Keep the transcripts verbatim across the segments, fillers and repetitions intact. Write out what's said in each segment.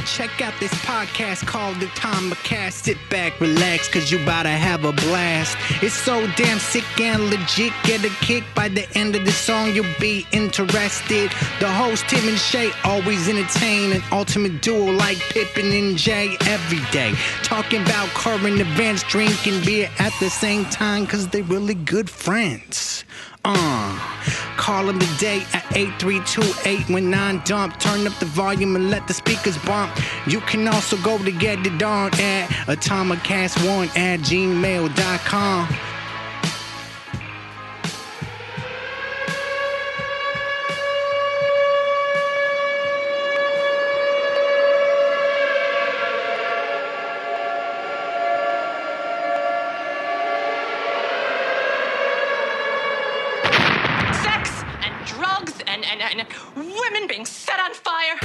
Check out this podcast called The Atomicast. Sit back, relax, cause you bout to have a blast. It's so damn sick and legit. Get a kick by the end of the song, you'll be interested. The host, Tim and Shay, always entertain. An ultimate duo like Pippin and Jay every day. Talking about current events, drinking beer at the same time, cause they're really good friends. Uh, call them today at eight three two, eight one nine, dump. Turn up the volume and let the speakers bump. You can also go to get it on at atomicast one at gmail dot com. Women being set on fire.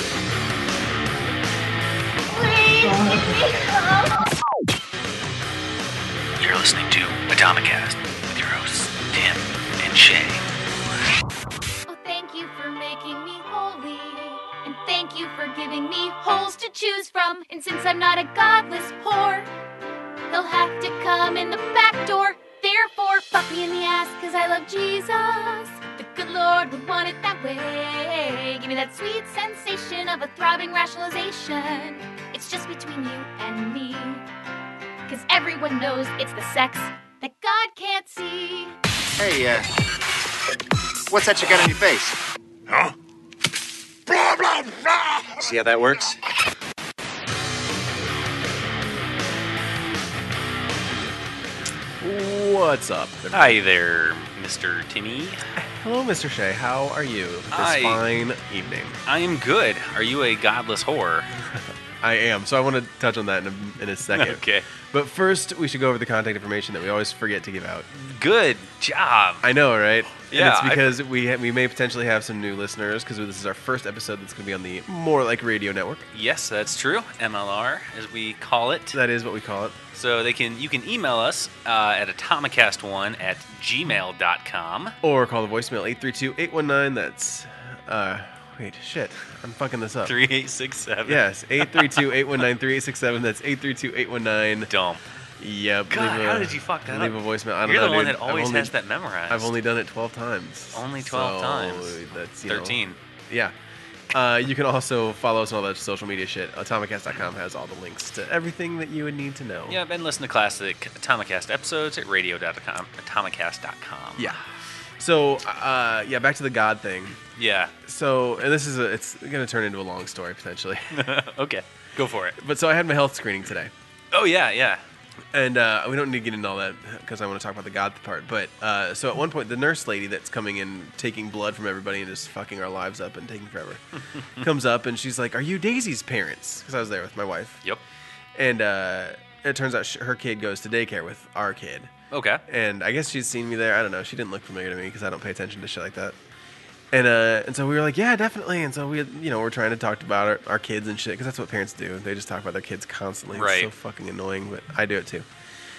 You're listening to Atomicast with your hosts, Tim and Shay. Oh, thank you for making me holy. And thank you for giving me holes to choose from. And since I'm not a godless whore, he'll have to come in the back door. Therefore, fuck me in the ass, cause I love Jesus. The good Lord would want it that way. Give me that sweet sensation of a throbbing rationalization. It's just between you and me. Cause everyone knows it's the sex that God can't see. Hey, uh, what's that you got on your face? Huh? Blah, blah, blah. See how that works? What's up? Hi there, Mister Timmy. Hello, Mister Shay. How are you this Hi. fine evening? I am good. Are you a godless whore? I am. So I want to touch on that in a, in a second. Okay. But first, we should go over the contact information that we always forget to give out. Good job. I know, right? Yeah, And it's I- because we ha- we may potentially have some new listeners because this is our first episode that's going to be on the More Like Radio Network. Yes, that's true. M L R, as we call it. That is what we call it. So they can you can email us uh, at atomicast one at gmail dot com. Or call the voicemail eight three two, eight one nine. That's, uh, wait, shit. I'm fucking this up. three eight six seven. Yes, eight three two, eight one nine, three eight six seven. That's eight three two, eight one nine. Dumb. Yep. God, leave a, how did you fuck that leave up? a voicemail. I don't You're know, the one dude. that always I've only, has that memorized. I've only done it twelve times. Only twelve So times. That's, you know, thirteen. yeah. Uh, you can also follow us on all that social media shit. Atomicast dot com has all the links to everything that you would need to know. Yeah, and listen to classic Atomicast episodes at radio dot com, atomicast dot com. Yeah. So, uh, yeah, back to the God thing. Yeah. So, and this is a, it's going to turn into a long story potentially. Okay. Go for it. But so I had my health screening today. Oh, yeah, yeah. And uh, we don't need to get into all that because I want to talk about the God part. But uh, so at one point, the nurse lady that's coming in, taking blood from everybody and just fucking our lives up and taking forever, comes up and she's like, "Are you Daisy's parents?" Because I was there with my wife. Yep. And uh, it turns out sh- her kid goes to daycare with our kid. Okay. And I guess she's seen me there. I don't know. She didn't look familiar to me because I don't pay attention to shit like that. And uh, and so we were like, yeah, definitely. And so we, had, you know, we're trying to talk about our, our kids and shit because that's what parents do. They just talk about their kids constantly. Right. It's so fucking annoying, but I do it too.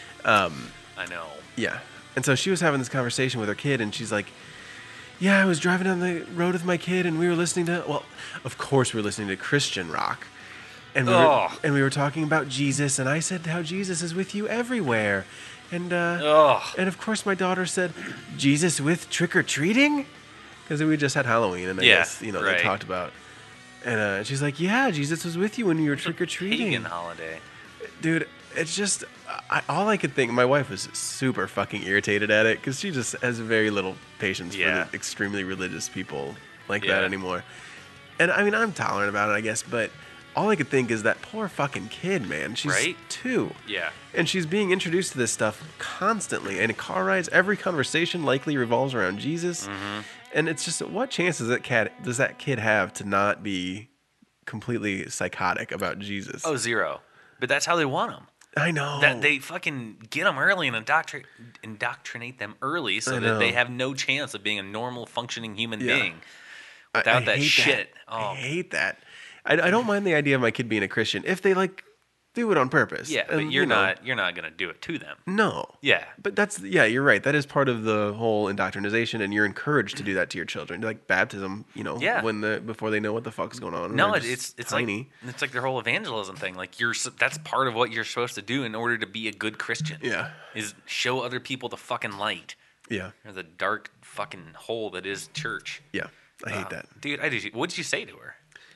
Um, I know. yeah. And so she was having this conversation with her kid, and she's like, yeah, I was driving down the road with my kid, and we were listening to, well, of course we were listening to Christian rock. And we, were, Oh. and we were talking about Jesus, and I said how Jesus is with you everywhere. And uh, Oh. and of course my daughter said, Jesus with trick-or-treating? Because we just had Halloween, and I Yeah, guess, you know, right. they talked about. And uh, she's like, yeah, Jesus was with you when you were trick-or-treating. Pagan holiday. Dude, it's just, I, all I could think, my wife was super fucking irritated at it because she just has very little patience Yeah. for the extremely religious people like Yeah. that anymore. And I mean, I'm tolerant about it, I guess, but all I could think is that poor fucking kid, man. She's Right? two. Yeah. And she's being introduced to this stuff constantly. And in car rides, every conversation likely revolves around Jesus. Mm-hmm. And it's just, what chance does that cat does that kid have to not be completely psychotic about Jesus? Oh, zero. But that's how they want them. I know. That they fucking get them early and indoctri- indoctrinate them early so I that know. they have no chance of being a normal functioning human Yeah. being I- without I that hate shit. I Oh, hate that. I, I don't mind the idea of my kid being a Christian if they like do it on purpose. Yeah, And, but you're you know, not you're not gonna do it to them. No. Yeah. But that's yeah, you're right. That is part of the whole indoctrination, and you're encouraged to do that to your children, like baptism. You know, Yeah. when the before they know what the fuck is going on. and No, they're it, just it's it's tiny. like it's like their whole evangelism thing. Like you're s- that's part of what you're supposed to do in order to be a good Christian. Yeah. Is show other people the fucking light Yeah, or the dark fucking hole that is church. yeah. I hate Um, that. dude. I did. What did you say to her?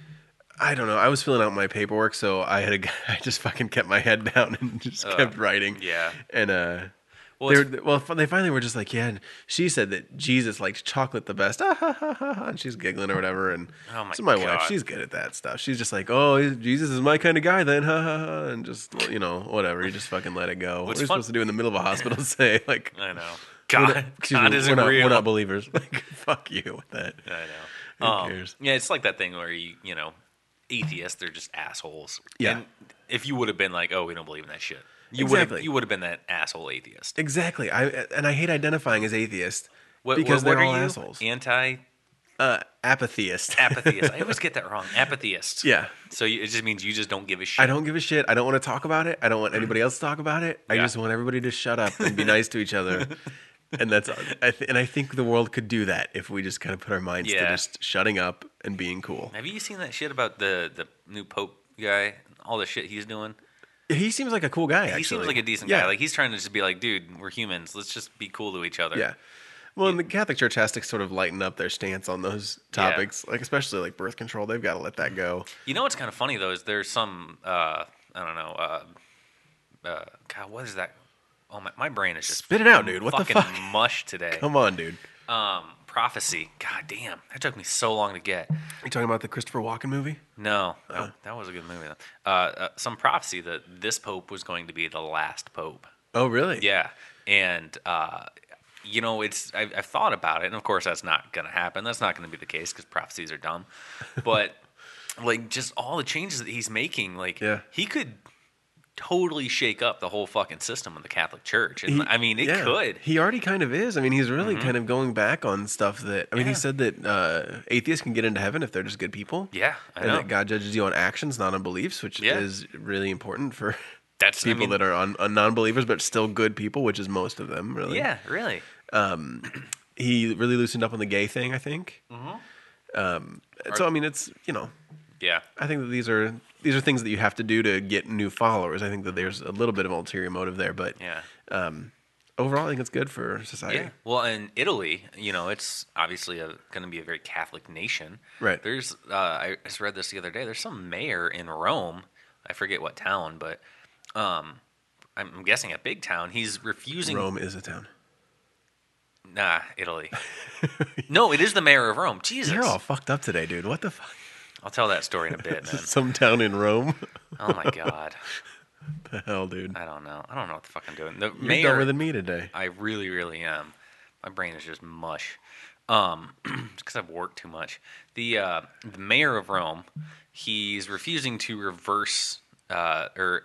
I don't know. I was filling out my paperwork, so I had a guy. I just fucking kept my head down and just Uh, kept writing. yeah. And uh, Well, they it's- were, well, they finally were just like, yeah. And she said that Jesus liked chocolate the best. Ah, ha, ha, ha, ha, and she's giggling or whatever. And Oh my so my wife, God. she's good at that stuff. She's just like, oh, Jesus is my kind of guy then. Ha ha ha. And just you know whatever. You just fucking let it go. What What's are you fun- supposed to do in the middle of a hosptal? Say like, I know. we're not- God, excuse God me, isn't we're not, real. We're not believers. Like, fuck you with that. I know. Who Um, cares? Yeah, it's like that thing where you, you know, atheists, they're just assholes. Yeah. And if you would have been like, oh, we don't believe in that shit, you Exactly. would have you would have been that asshole atheist. Exactly. I and I hate identifying as atheist What, because what, what they're are all you? assholes. Anti Uh, apatheist. apatheist. I always get that wrong. Apatheist. Yeah. So you, it just means you just don't give a shit. I don't give a shit. I don't want to talk about it. I don't want anybody else to talk about it. I Yeah. just want everybody to shut up and be nice to each other. And that's I th- and I think the world could do that if we just kind of put our minds to Yeah. just shutting up and being cool. Have you seen that shit about the the new Pope guy? All the shit he's doing. He seems like a cool guy. Actually, He seems like a decent yeah. guy. Like he's trying to just be like, dude, we're humans. Let's just be cool to each other. Yeah. Well, and the Catholic Church has to sort of lighten up their stance on those Yeah. topics, like especially like birth control. They've got to let that go. You know what's kind of funny though is there's some uh, I don't know. Uh, uh, God, what is that? Oh my, my brain is just Spit it out, dude. What the fucking fuck? mush today. Come on, dude. Um, prophecy. God damn, that took me so long to get. You talking about the Christopher Walken movie? No, that, that was a good movie. Though. Uh, uh, some prophecy that this pope was going to be the last pope. Oh, really? Yeah, and uh, you know, it's I've, I've thought about it, and of course that's not going to happen. That's not going to be the case because prophecies are dumb. But like, just all the changes that he's making, like, Yeah. he could totally shake up the whole fucking system of the Catholic Church, and He- I mean, it yeah. could. He already kind of is. I mean, he's really kind of going back on stuff that. I mean, he Yeah. said that uh, atheists can get into heaven if they're just good people. Yeah, I and know. that God judges you on actions, not on beliefs, which Yeah. is really important for That's I people mean, that are on, on non-believers but still good people, which is most of them. Really. Yeah, really. He really loosened up on the gay thing, I think. Mm-hmm. Um, so I mean, it's you know, Yeah. I think that these are these are things that you have to do to get new followers. I think that there's a little bit of ulterior motive there, but Yeah. overall, I think it's good for society. Yeah. Well, in Italy, you know, it's obviously going to be a very Catholic nation. Right. There's, uh, I just read this the other day. There's some mayor in Rome. I forget what town, but um, I'm guessing a big town. He's refusing. Rome is a town. Nah, Italy. No, it is the mayor of Rome. Jesus. You're all fucked up today, dude. What the fuck? I'll tell that story in a bit, man. Some town in Rome? Oh my god. The hell, dude. I don't know. I don't know what the fuck I'm doing. The You're mayor. dumber than me today. I really, really am. My brain is just mush. Um, because I've worked too much. The uh, the mayor of Rome, he's refusing to reverse uh, or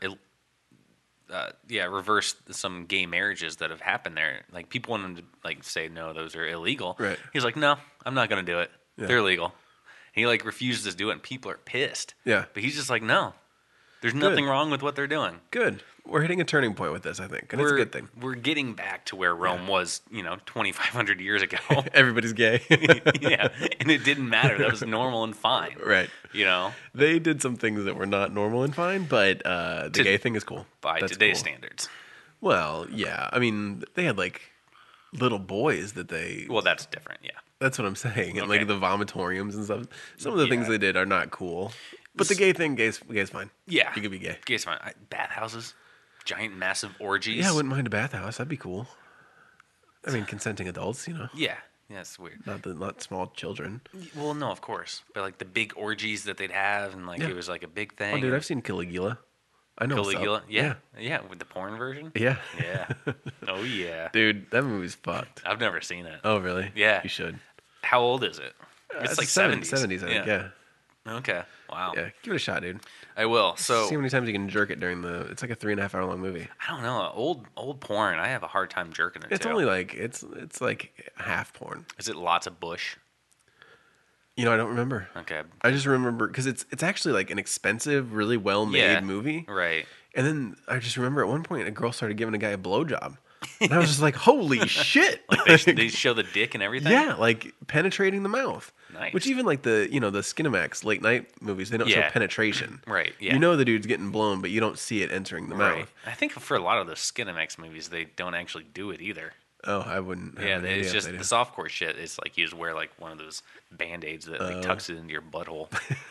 uh, yeah, reverse some gay marriages that have happened there. Like people want him to like say no, those are illegal. Right. He's like, no, I'm not going to do it. Yeah. They're illegal. He like refuses to do it, and people are pissed. Yeah. But he's just like, no, there's nothing wrong with what they're doing. Good. We're hitting a turning point with this, I think. And we're, it's a good thing. We're getting back to where Rome was, you know, twenty-five hundred years ago. Everybody's gay. Yeah, and it didn't matter. That was normal and fine. Right. You know, They did some things that were not normal and fine, but uh, the To- gay thing is cool. by That's today's cool. standards. Well, yeah. I mean, they had like little boys that they. Well, that's different. Yeah. That's what I'm saying. And Okay. like the vomitoriums and stuff. Some of the things Yeah. they did are not cool. But the gay thing, gay's, gay's fine. Yeah. You could be gay. Gay's fine. I, bathhouses, giant, massive orgies. Yeah, I wouldn't mind a bathhouse. That'd be cool. I mean, consenting adults, you know, Yeah. Yeah, it's weird. not the not small children. Well, no, of course, but like the big orgies that they'd have, and like Yeah. it was like a big thing. Oh, dude, I've seen Caligula. I know. what's up. Caligula. Yeah. yeah, with the porn version. Yeah. Yeah. Oh yeah. Dude, that movie's fucked. I've never seen it. Oh, really? Yeah. You should. How old is it? Uh, It's like seven- seventies. seventies, I think. Yeah. Okay. Wow. Yeah. Give it a shot, dude. I will. So See how many times you can jerk it during the. It's like a three and a half hour long movie. I don't know. Old old porn. I have a hard time jerking it. It's too. only like it's it's like half porn. Is it lots of bush? You know, I don't remember. Okay. I just remember because it's it's actually like an expensive, really well made Yeah. movie. Right. And then I just remember at one point a girl started giving a guy a blowjob. And I was just like, holy shit. Like they, sh- they show the dick and everything? Yeah, like penetrating the mouth. Nice. Which even like the, you know, the Skinamax late night movies, they don't Yeah. show penetration. Right, yeah. You know the dude's getting blown, but you don't see it entering the Right. mouth. I think for a lot of those Skinamax movies, they don't actually do it either. Oh, I wouldn't. have Yeah, any they, it's idea if just they the do. softcore shit. It's like you just wear like one of those band-aids that like Oh. tucks it into your butthole.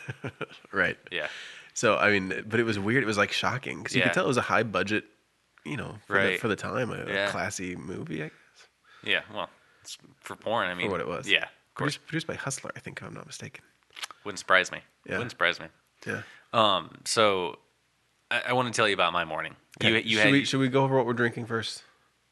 Right. Yeah. So, I mean, but it was weird. It was like shocking because you Yeah. could tell it was a high budget, you know, for, the, Right. for the time, a, a Yeah. classy movie, I guess. Yeah, well, it's for porn, I mean. For what it was. Yeah, of course. Produced, produced by Hustler, I think, if I'm not mistaken. Wouldn't surprise me. Yeah. Wouldn't surprise me. Yeah. Um, so I, I want to tell you about my morning. You, Okay, you should, had, we, should we go over what we're drinking first?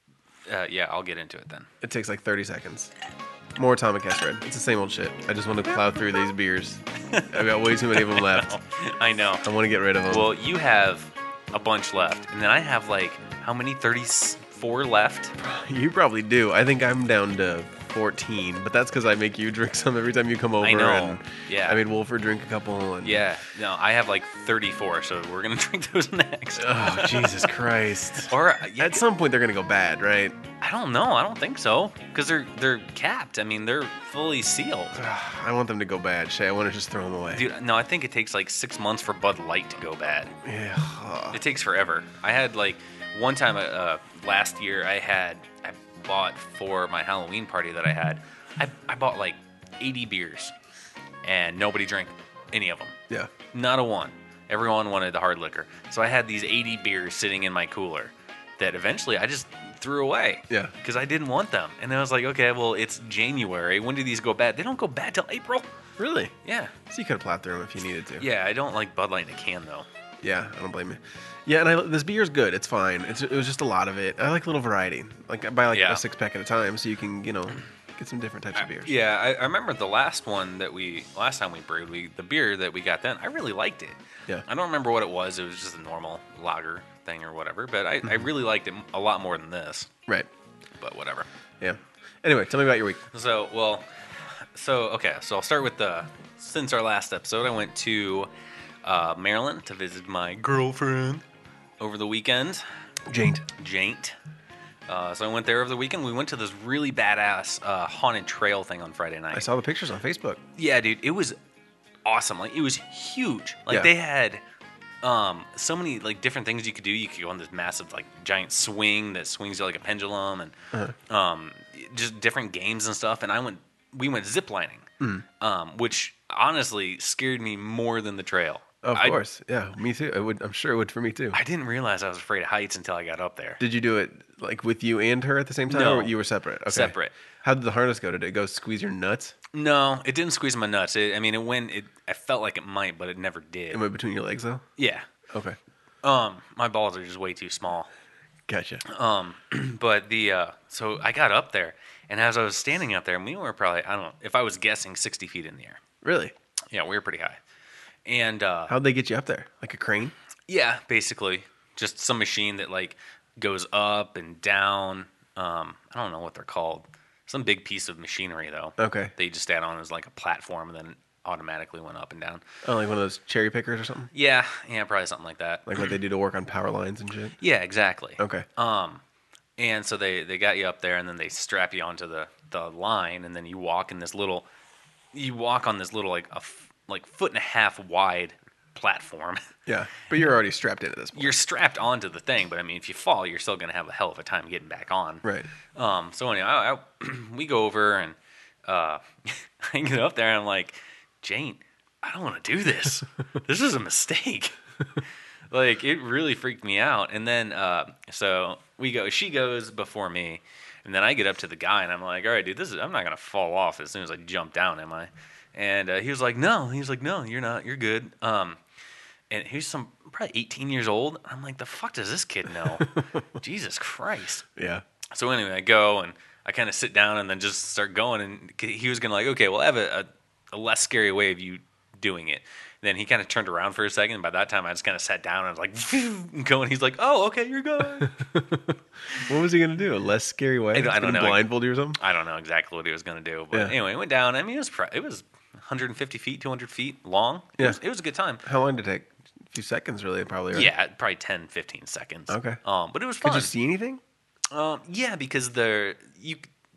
uh, yeah, I'll get into it then. It takes like thirty seconds. More Atomic Cast Red. It's the same old shit. I just want to plow through these beers. I've got way too many of them left. I know. I want to get rid of them. Well, you have a bunch left, and then I have like how many? thirty-four left. You probably do. I think I'm down to fourteen, but that's because I make you drink some every time you come over. I know. And Yeah. I made Wolford drink a couple. And Yeah, no, I have like thirty-four, so we're gonna drink those next. Oh, Jesus Christ. Or uh, yeah, At some point, they're going to go bad, right? I don't know. I don't think so because they're they're capped. I mean, they're fully sealed. I want them to go bad, Shay. I want to just throw them away. Dude, no, I think it takes like six months for Bud Light to go bad. Yeah. Ugh. It takes forever. I had like one time uh, uh, last year. I had I bought for my Halloween party that I had. I I bought like eighty beers, and nobody drank any of them. Yeah. Not a one. Everyone wanted the hard liquor. So I had these eighty beers sitting in my cooler that eventually I just threw away. Yeah. Because I didn't want them. And I was like, okay, well, it's January. When do these go bad? They don't go bad till April. Really? Yeah. So you could have plowed through them if you needed to. Yeah, I don't like Bud Light in a can, though. Yeah, I don't blame you. Yeah, and I, this beer's good. It's fine. It's, it was just a lot of it. I like a little variety. Like I buy like Yeah. a six pack at a time, so you can, you know, get some different types of beers. Yeah, I, I remember the last one that we, last time we brewed, we the beer that we got then, I really liked it. Yeah. I don't remember what it was. It was just a normal lager thing or whatever, but I, I really liked it a lot more than this. Right. But whatever. Yeah. Anyway, tell me about your week. So, well, so, okay, so I'll start with the, since our last episode, I went to uh, Maryland to visit my girlfriend over the weekend, Jaint. Jaint. Uh, so I went there over the weekend. We went to this really badass uh, haunted trail thing on Friday night. I saw the pictures on Facebook. Yeah, dude, it was awesome. Like, it was huge. Like, Yeah. they had um, so many like different things you could do. You could go on this massive like giant swing that swings you like a pendulum, and Uh-huh. um, just different games and stuff. And I went, we went ziplining, Mm. um, which honestly scared me more than the trail. Of I, course. Yeah, me too. It would. I'm sure it would for me too. I didn't realize I was afraid of heights until I got up there. Did you do it like with you and her at the same time, No. or you were separate? Okay. Separate. How did the harness go? Did it go squeeze your nuts? No, it didn't squeeze my nuts. It, I mean, it went. It. I felt like it might, but it never did. It went between your legs though. Yeah. Okay. Um, my balls are just way too small. Gotcha. Um, but the uh, so I got up there, and as I was standing up there, and we were probably I don't know if I was guessing sixty feet in the air. Really? Yeah, we were pretty high. And uh, How'd they get you up there? Like a crane? yeah, basically just some machine that like goes up and down. Um, I don't know what they're called. Some big piece of machinery though. Okay. They just add on as like a platform, and then automatically went up and down. Oh, like one of those cherry pickers or something? Yeah, yeah, probably something like that. Like what they do to work on power lines and shit? Yeah, exactly. Okay. Um, and so they, they got you up there, and then they strap you onto the, the line, and then you walk in this little, you walk on this little like a f- like foot and a half wide platform. Yeah. But you're already strapped in at this point. You're strapped onto the thing, but I mean, if you fall, you're still gonna have a hell of a time getting back on. Right. Um. So anyway, I, I, we go over, and uh, I get up there, and I'm like, Jane, I don't want to do this. This is a mistake. Like, it really freaked me out. And then, uh, so we go, she goes before me, and then I get up to the guy, and I'm like, all right, dude, this is, I'm not going to fall off as soon as I jump down, am I? And uh, he was like, no. He was like, no, you're not. You're good. Um, and he was some, probably eighteen years old. I'm like, the fuck does this kid know? Jesus Christ. Yeah. So anyway, I go, and I kind of sit down and then just start going, and he was going to like, okay, well, I have a, a, a less scary way of you doing it. Then he kind of turned around for a second. And by that time, I just kind of sat down and was like, going. He's like, "Oh, okay, you're good." What was he gonna do? A less scary way? I don't- I He's don't gonna know. Blindfold you or something? I don't know exactly what he was going to do, but Yeah. anyway, it went down. I mean, it was pr- it was one hundred fifty feet, two hundred feet long. It, Yeah. was, it was a good time. How long did it take? few seconds, really, probably. Right? Yeah, probably ten, fifteen seconds. Okay. Um, but it was fun. Could you see anything? Um, yeah, because they're you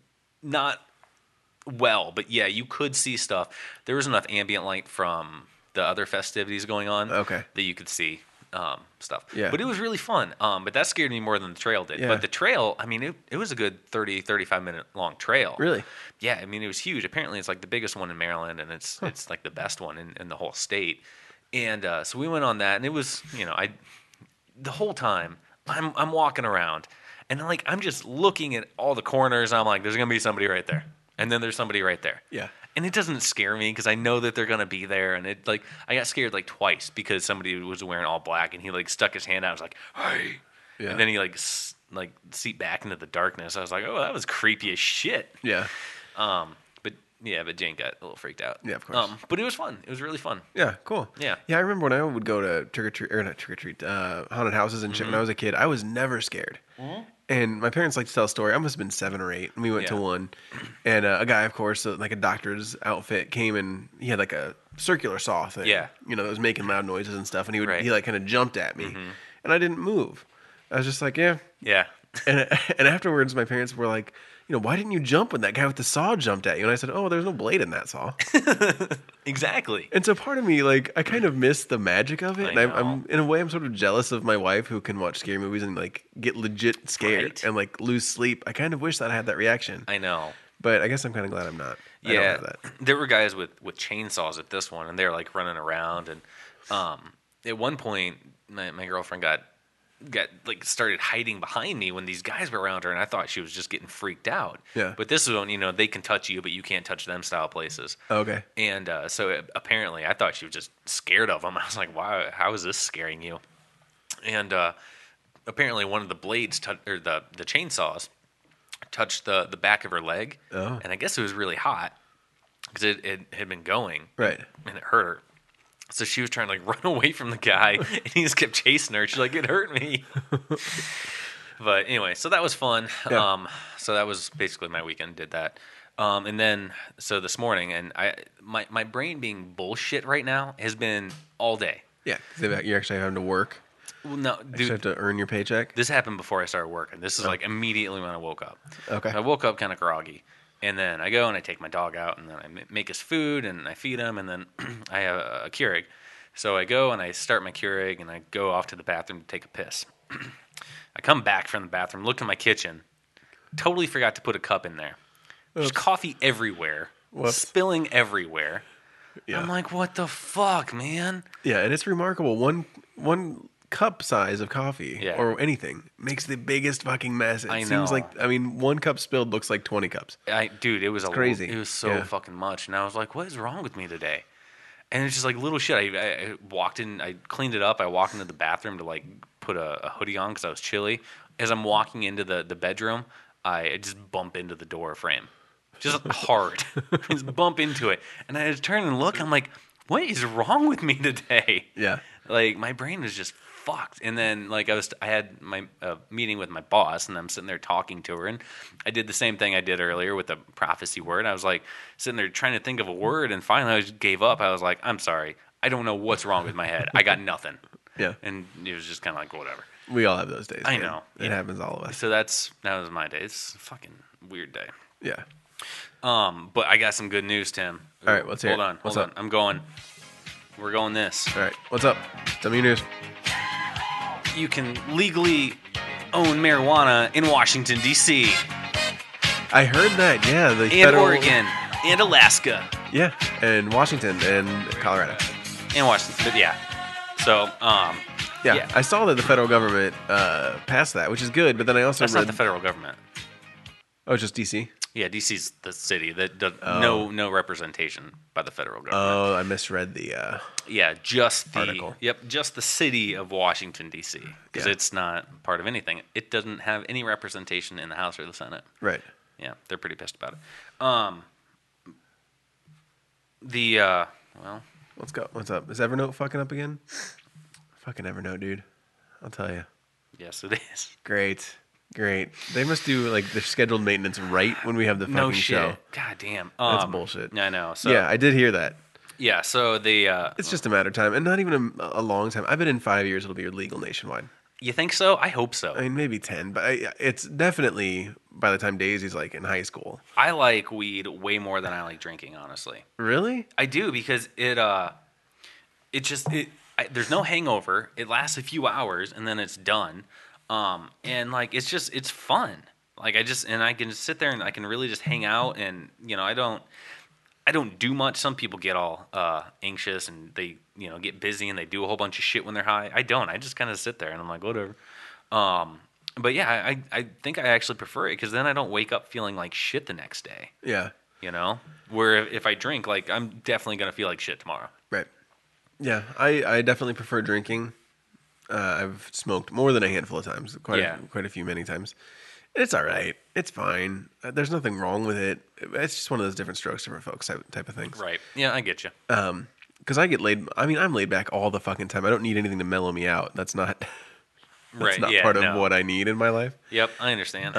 not well, but yeah, you could see stuff. There was enough ambient light from the other festivities going on. Okay. That you could see um, stuff. Yeah. But it was really fun. Um, but that scared me more than the trail did. Yeah. But the trail, I mean, it, it was a good thirty, thirty-five minute long trail. Really? Yeah, I mean, it was huge. Apparently, it's like the biggest one in Maryland, and it's huh. it's like the best one in, in the whole state. And uh, so we went on that, and it was, you know, I the whole time I'm I'm walking around, and like I'm just looking at all the corners. I'm like, there's gonna be somebody right there, and then there's somebody right there. Yeah. And it doesn't scare me because I know that they're gonna be there. And it like I got scared like twice because somebody was wearing all black, and he like stuck his hand out. I was like, hey, yeah. and then he like s- like seeped back into the darkness. I was like, oh, that was creepy as shit. Yeah. Um. But yeah, but Jane got a little freaked out. Yeah, of course. Um. But it was fun. It was really fun. Yeah, cool. Yeah. Yeah, I remember when I would go to trick or treat, or not trick or treat, uh, haunted houses and shit Mm-hmm. when I was a kid. I was never scared. Mm-hmm. And my parents like to tell a story. I must have been seven or eight, and we went Yeah. to one. And uh, a guy, of course, uh, like a doctor's outfit, came and he had like a circular saw thing. Yeah. You know, that was making loud noises and stuff. And he would Right. he like kind of jumped at me, and I didn't move. I was just like, yeah. Yeah. And and afterwards, my parents were like, you know, why didn't you jump when that guy with the saw jumped at you? And I said, oh, there's no blade in that saw. Exactly. And so part of me, like, I kind of miss the magic of it. I and I'm, know. I'm, in a way, I'm sort of jealous of my wife who can watch scary movies and, like, get legit scared Right. and, like, lose sleep. I kind of wish that I had that reaction. I know. But I guess I'm kind of glad I'm not. I don't Yeah, have that. there were guys with, with chainsaws at this one, and they're like running around. And um, at one point, my, my girlfriend got got like started hiding behind me when these guys were around her, and I thought she was just getting freaked out. Yeah. But this is when, you know, they can touch you, but you can't touch them style places. Okay. And uh, so it, apparently, I thought she was just scared of them. I was like, "Why? How is this scaring you?" And uh, apparently, one of the blades tou- or the the chainsaws touched the the back of her leg, Oh. and I guess it was really hot because it, it had been going, Right. and it hurt her. So she was trying to like run away from the guy, and he just kept chasing her. She's like, "It hurt me." But anyway, so that was fun. Yeah. Um, so that was basically my weekend. Did that, um, and then so this morning, and I my my brain being bullshit right now has been all day. Yeah. 'Cause you're actually having to work. Well, no, You dude, have to earn your paycheck. this happened before I started working. This is like immediately when I woke up. Okay. I woke up kind of groggy, and then I go and I take my dog out, and then I ma- make his food, and I feed him, and then I have a, a Keurig. So I go and I start my Keurig, and I go off to the bathroom to take a piss. I come back from the bathroom, look in my kitchen, totally forgot to put a cup in there. There's Oops. coffee everywhere, Whoops. spilling everywhere. Yeah. I'm like, what the fuck, man? Yeah, and it's remarkable. One one cup size of coffee Yeah. or anything makes the biggest fucking mess. It I seems know. like I mean, one cup spilled looks like twenty cups. I, dude, it was a crazy. It was so Yeah. fucking much, and I was like, "What is wrong with me today?" And it's just like little shit. I, I, I walked in, I cleaned it up. I walked into the bathroom to like put a, a hoodie on because I was chilly. As I'm walking into the, the bedroom, I just bump into the door frame, just hard. Just bump into it, and I just turn and look. I'm like, "What is wrong with me today?" Yeah. Like my brain was just fucked. And then like I was, I had my uh, meeting with my boss, and I'm sitting there talking to her, and I did the same thing I did earlier with the prophecy word. I was like sitting there trying to think of a word, and finally I just gave up. I was like, I'm sorry, I don't know what's wrong with my head. I got nothing. Yeah. And it was just kind of like whatever. We all have those days. I man. know. It Yeah. happens to all of us. So that's that was my day. It's a fucking weird day. Yeah. Um, but I got some good news, Tim. All right, let's hear Hold it. on, What's hold up? on. I'm going. We're going this. All right. What's up? Tell me your news. You can legally own marijuana in Washington, D C I heard that. Yeah. The and federal, Oregon and Alaska Yeah. And Washington and Colorado. and Washington. But yeah. So, um, Yeah. Yeah. I saw that the federal government uh, passed that, which is good. But then I also that's read. not the federal government. Oh, just D C. Yeah, D C's the city that does Oh. no no representation by the federal government. Oh, I misread the. Uh, Yeah, just the Article. Yep, just the city of Washington D C because Yeah. it's not part of anything. It doesn't have any representation in the House or the Senate. right. Yeah, they're pretty pissed about it. Um, the uh, well, Let's go. What's up? Is Evernote fucking up again? Fucking Evernote, dude. I'll tell you. yes, it is. Great. Great. They must do like the scheduled maintenance right when we have the fucking No shit. show. God damn. That's Um, bullshit. I know. So yeah, I did hear that. Yeah, so the uh, It's just a matter of time, and not even a, a long time. I bet in five years it'll be legal nationwide. you think so? I hope so. I mean, maybe ten, but I, it's definitely by the time Daisy's like in high school. I like weed way more than I like drinking, honestly. Really? I do because it uh, it just it. I, there's no hangover. It lasts a few hours and then it's done. Um, and like it's just it's fun. Like I just and I can just sit there and I can really just hang out and you know I don't I don't do much. Some people get all uh, anxious and they you know get busy and they do a whole bunch of shit when they're high. I don't. I just kind of sit there and I'm like whatever. Um, but yeah, I I think I actually prefer it because then I don't wake up feeling like shit the next day. Yeah. You know, where if, if I drink, like I'm definitely gonna feel like shit tomorrow. Right. Yeah, I, I definitely prefer drinking. Uh, I've smoked more than a handful of times, quite Yeah. a, quite a few, many times. It's all right. It's fine. Uh, there's nothing wrong with it. It's just one of those different strokes, different folks type, type of things. Right. Yeah, I get you. Because I get laid. I mean, I'm laid back all the fucking time. I don't need anything to mellow me out. That's not. That's right. not yeah, part of no. what I need in my life. Yep, I understand.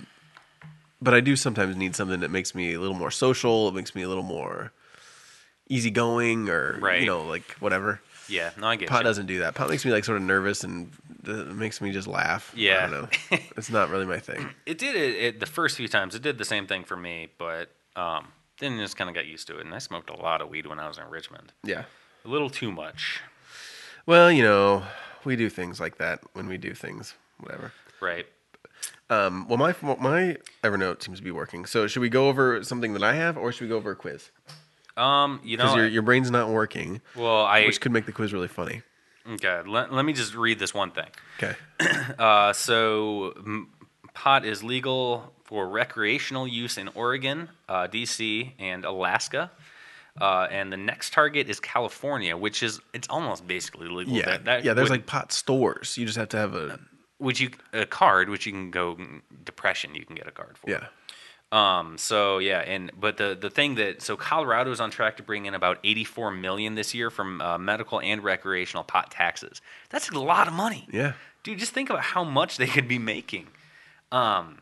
But I do sometimes need something that makes me a little more social. It makes me a little more easygoing, or Right. you know, like whatever. yeah, no, I get Pot you. doesn't do that. Pot makes me like sort of nervous and uh, makes me just laugh. Yeah. I don't know. It's not really my thing. It did it, it the first few times. It did the same thing for me, but um, then just kind of got used to it. And I smoked a lot of weed when I was in Richmond. Yeah. A little too much. Well, you know, we do things like that when we do things, whatever. Right. Um, well, my my Evernote seems to be working. So should we go over something that I have, or should we go over a quiz? Um, you Because know, your your brain's not working, well, I which could make the quiz really funny. okay. Let, let me just read this one thing. Okay. Uh, so m- pot is legal for recreational use in Oregon, uh, D C, and Alaska. Uh, and the next target is California, which is it's almost basically legal. Yeah. That, that yeah. There's would- like pot stores. You just have to have a which you a card, which you can go depression. You can get a card for. yeah. Um. So yeah, and but the the thing that so Colorado is on track to bring in about eighty-four million this year from uh, medical and recreational pot taxes. That's a lot of money. Yeah. Dude, just think about how much they could be making. Um,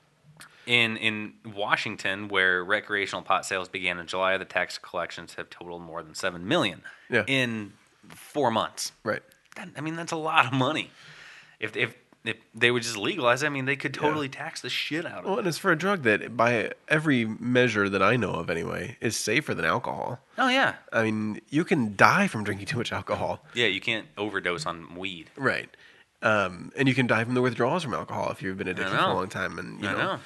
in in Washington, where recreational pot sales began in July, the tax collections have totaled more than seven million Yeah. in four months. Right. That, I mean, that's a lot of money. If if if they would just legalize it, I mean, they could totally tax the shit out of Well, it. and it's for a drug that, by every measure that I know of anyway, is safer than alcohol. Oh yeah, I mean, you can die from drinking too much alcohol. yeah. You can't overdose on weed. Right. Um, and you can die from the withdrawals from alcohol if you've been addicted for a know. long time. And you I know, know.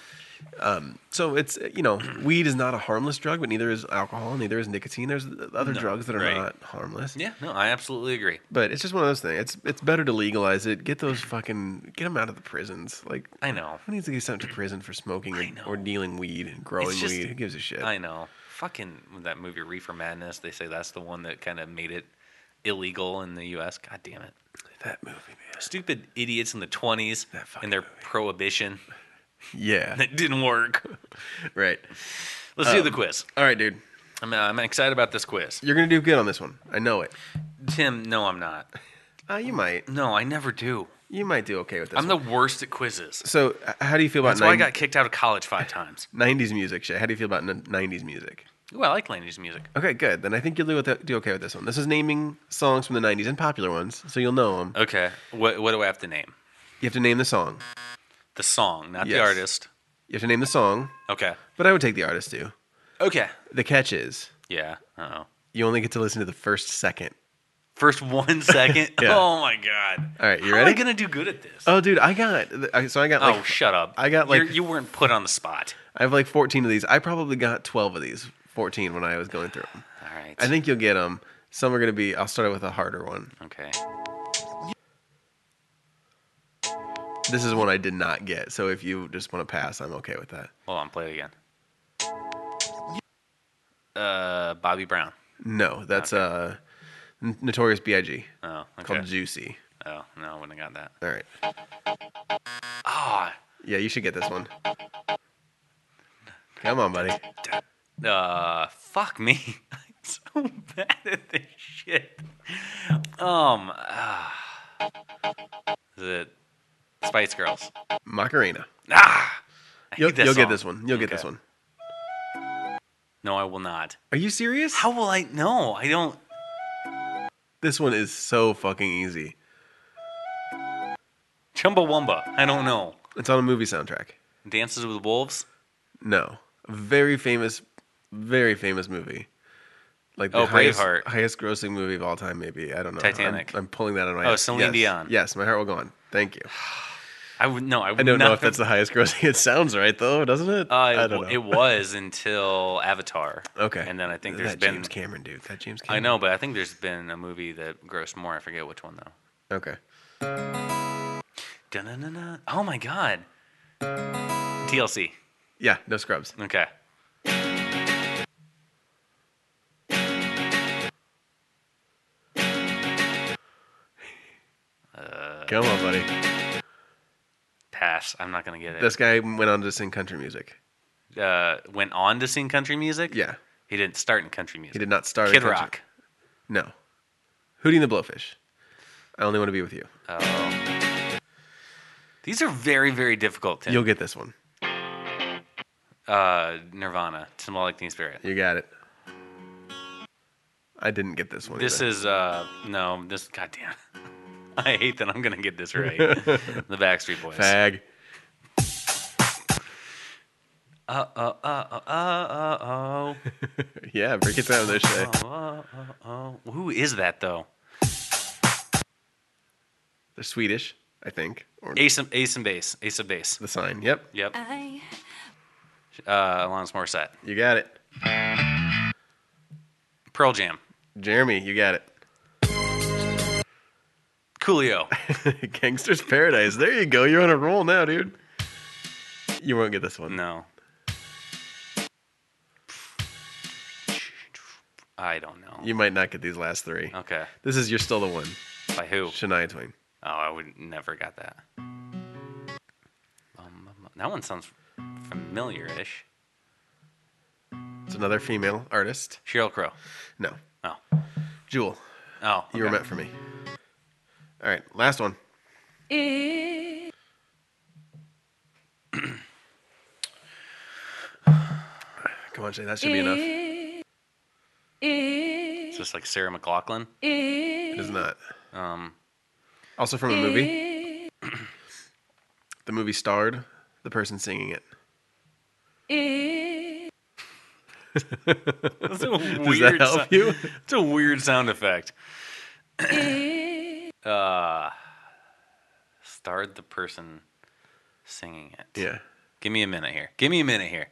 so it's you know, weed is not a harmless drug, but neither is alcohol, neither is nicotine. There's other No, drugs that are right. not harmless. Yeah, no, I absolutely agree. But it's just one of those things. It's it's better to legalize it. Get those fucking get them out of the prisons. Like, I know. who needs to get sent to prison for smoking I know. or, or dealing weed and growing It's just- weed? Who gives a shit? I know. Fucking that movie Reefer Madness. They say that's the one that kind of made it illegal in the U S. God damn it. That movie, man. Stupid idiots in the twenties That fucking and their movie. prohibition. Yeah. That didn't work. Right. Let's do the quiz. All right, dude. I'm, uh, I'm excited about this quiz. You're gonna do good on this one. I know it. Tim, no, I'm not. Uh, you might. No, I never do. You might do okay with this. I'm the one. worst at quizzes. So, uh, how do you feel about That's why I nine- got kicked out of college five times. nineties music, Shay? How do you feel about n- nineties music? Ooh, I like nineties music. Okay, good. Then I think you'll do, with the, do okay with this one. This is naming songs from the nineties and popular ones, so you'll know them. Okay, what what do I have to name? You have to name the song. The song, not Yes. the artist. You have to name the song, Okay. but I would take the artist too. Okay. The catch is Yeah. Uh oh. you only get to listen to the first second. First one second. Yeah. Oh my god. All right, you How ready? am I gonna do good at this? Oh, dude, I got I- so I got like oh, shut up. I got, like- You're, you weren't put on the spot. I have like fourteen of these. I probably got twelve of these. fourteen when I was going through them. All right. I think you'll get them. Some are going to be. I'll start with a harder one. Okay. This is one I did not get. So if you just want to pass, I'm okay with that. Hold on. Play it again. Uh, Bobby Brown. No, that's uh, N- Notorious B I G Oh, okay. called Juicy. Oh no, I wouldn't have got that. All right. Ah. Yeah, you should get this one. Come on, buddy. Uh, fuck me. I'm so bad at this shit. Um, ah. Is it Spice Girls? Macarena. Ah, I You'll, hate this you'll get song. this one. You'll get Okay. this one. No, I will not. Are you serious? How will I? No, I don't. This one is so fucking easy. Chumbawamba. I don't know. It's on a movie soundtrack. Dances with Wolves. No. A very famous, very famous movie. Like the Oh, highest, Braveheart. highest grossing movie of all time, maybe. I don't know. Titanic. I'm, I'm pulling that out of my Oh, head. Celine yes. Dion. Yes, my heart will go on. Thank you. I would no. I, would I don't not know if that's the highest grossing. It sounds right though, doesn't it? Uh, I it, don't know. it was until Avatar. Okay. And then I think that there's been. James Cameron, dude. That James I Cameron. know, but I think there's been a movie that grossed more. I forget which one though. Okay. Dun-dun-dun-dun. Oh my god. T L C. Yeah, no scrubs. Okay. Come on, buddy. Pass. I'm not gonna get it. This guy went on to sing country music. Uh, went on to sing country music. Yeah. He didn't start in country music. He did not start in Kid country. Rock. No. Hootie and the Blowfish. I only want to be with you. Oh. These are very, very difficult, Tim. You'll get this one. Uh, Nirvana. Smell Like Teen Spirit. You got it. I didn't get this one. This either. is uh no. This goddamn. I hate that I'm gonna get this right. The Backstreet Boys. Fag. Uh uh uh uh uh oh. Yeah, break it down there, Shay. Oh, oh, oh, oh. Who is that though? They're Swedish, I think. Or Ace and Ace and Base. Ace of Base. the sign. Yep. Yep. I Uh, Alanis Morissette. You got it. Pearl Jam. Jeremy, you got it. Coolio. Gangster's Paradise. There you go. You're on a roll now, dude. You won't get this one. No. I don't know. You might not get these last three. Okay. This is You're Still the One. By who? Shania Twain. Oh, I would never got that. Um, um, that one sounds familiar-ish. It's another female artist. Sheryl Crow. No. Oh. Jewel. Oh. You were okay. meant for me. All right, last one. Come on, Shay. That should be enough. It's just like Sarah McLachlan. It is not. Um, Also from a movie. The movie starred the person singing it. that's a Does weird that help sou- you? It's a weird sound effect. uh, starred the person singing it. Yeah. Give me a minute here. Give me a minute here.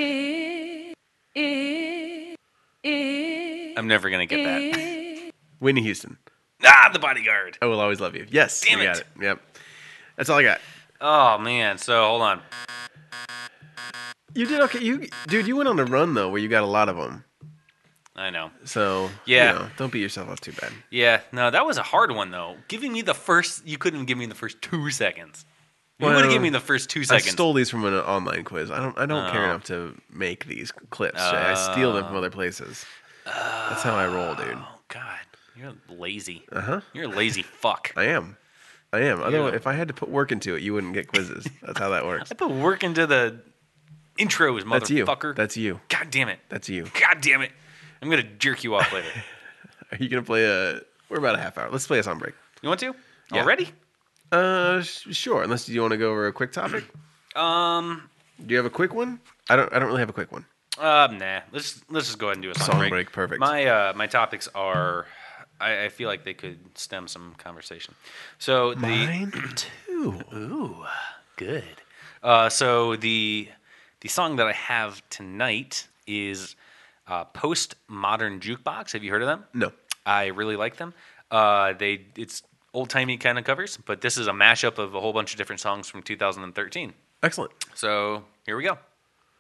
I'm never gonna get that. Whitney Houston. Ah, The Bodyguard. I Will Always Love You. Yes. Damn you got it. it. Yep. That's all I got. Oh man. So hold on. You did okay. You, dude, you went on a run though, where you got a lot of them. I know. So Yeah. you know, don't beat yourself up too bad. Yeah. No, that was a hard one though. Giving me the first, you couldn't give me the first two seconds. You Well, would have given me the first two seconds. I stole these from an online quiz. I don't. I don't care Oh. enough to make these clips. Jay. I steal them from other places. That's how I roll, dude. Oh God, you're lazy. Uh huh. You're a lazy fuck. I am. I am. Otherwise, Yeah. if I had to put work into it, you wouldn't get quizzes. That's how that works. I put work into the intros, That's you. motherfucker. That's you. God damn it. That's you. God damn it. I'm gonna jerk you off later. Are you gonna play a? We're about a half hour. Let's play a song break. You want to? Yeah. Already? Uh, sh- sure. Unless you want to go over a quick topic. Um. Do you have a quick one? I don't. I don't really have a quick one. Uh. Nah. Let's let's just go ahead and do a song, Song break. break, perfect. My uh my topics are. I, I feel like they could stem some conversation. So the Mine too. Ooh, good. Uh, so the the song that I have tonight is uh, Postmodern Jukebox. Have you heard of them? No. I really like them. Uh, they it's old timey kind of covers, but this is a mashup of a whole bunch of different songs from two thousand thirteen. Excellent. So here we go.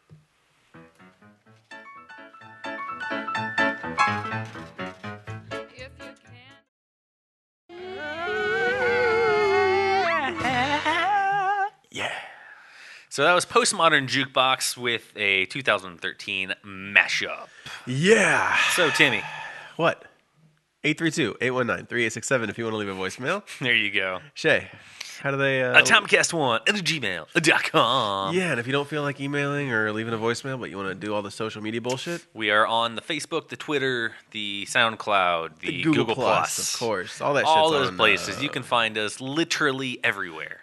Yeah. So that was Postmodern Jukebox with a two thousand thirteen mashup. Yeah. So Timmy, What? eight three two, eight one nine, three eight six seven if you want to leave a voicemail. there you go. Shay. How do they? Uh, Atomcast one at gmail dot com. Yeah, and if you don't feel like emailing or leaving a voicemail, but you want to do all the social media bullshit, We are on the Facebook, the Twitter, the SoundCloud, the, Google, Plus, of course, all that. all shit's those on, places. Uh, You can find us literally everywhere.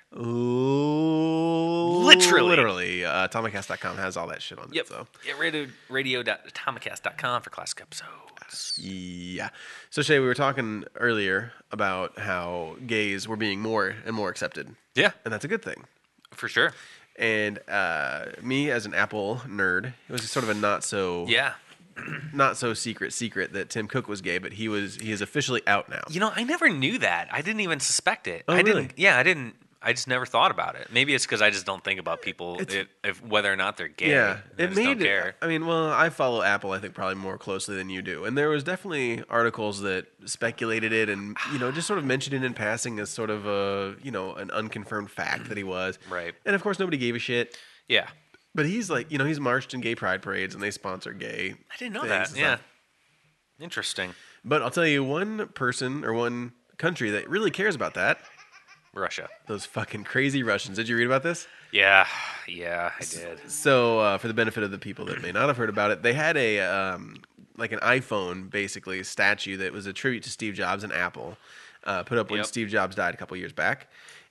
Literally, Literally. literally. Uh, Atomicast dot com has all that shit on Yep. it. So Yeah, radio, radio dot atomicast dot com for classic episodes. yeah. So Shay, we were talking earlier about how gays were being more and more accepted, Yeah, and that's a good thing. for sure. And uh, me as an Apple nerd, it was sort of a not so Yeah. not so secret secret that Tim Cook was gay, but he was he is officially out now. You know, I never knew that. I didn't even suspect it. Oh, I really? didn't. Yeah, I didn't. I just never thought about it. Maybe it's because I just don't think about people It's- if, if whether or not they're gay. Yeah, I it just don't made. care. I mean, well, I follow Apple, I think, probably more closely than you do, and there was definitely articles that speculated it, and you know, just sort of mentioned it in passing as sort of a you know an unconfirmed fact that he was. Right. And of course, nobody gave a shit. Yeah, But he's like, you know, he's marched in gay pride parades, and they sponsor gay. I didn't know things that. and Yeah, stuff. interesting. But I'll tell you, one person or one country that really cares about that. Russia. Those fucking crazy Russians. Did you read about this? Yeah, yeah, I did. So, uh, for the benefit of the people that may not have heard about it, they had a um, like an iPhone, basically statue that was a tribute to Steve Jobs and Apple, uh, put up when Yep. Steve Jobs died a couple years back,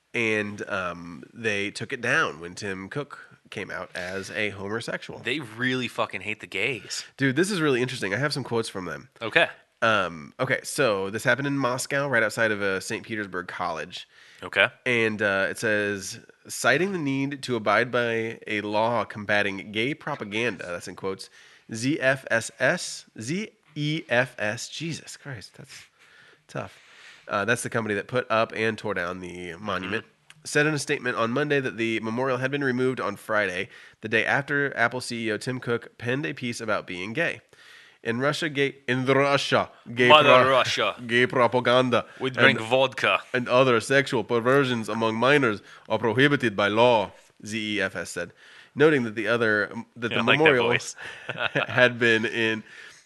and um, they took it down when Tim Cook came out as a homosexual. They really fucking hate the gays. Dude, this is really interesting. I have some quotes from them. Okay. Um, okay, so this happened in Moscow, right outside of uh, Saint Petersburg College. Okay. And uh, it says, citing the need to abide by a law combating gay propaganda, that's in quotes, Z F S S, Z E F S, Jesus Christ, that's tough. Uh, that's the company that put up and tore down the monument. Said in a statement on Monday that the memorial had been removed on Friday, the day after Apple C E O Tim Cook penned a piece about being gay. In Russia, gay in Russia, gay, Mother Russia. gay propaganda We drink and, vodka. and other sexual perversions among minors are prohibited by law. Z E F S said, noting that the other that Yeah, the I like that memorial voice. had been in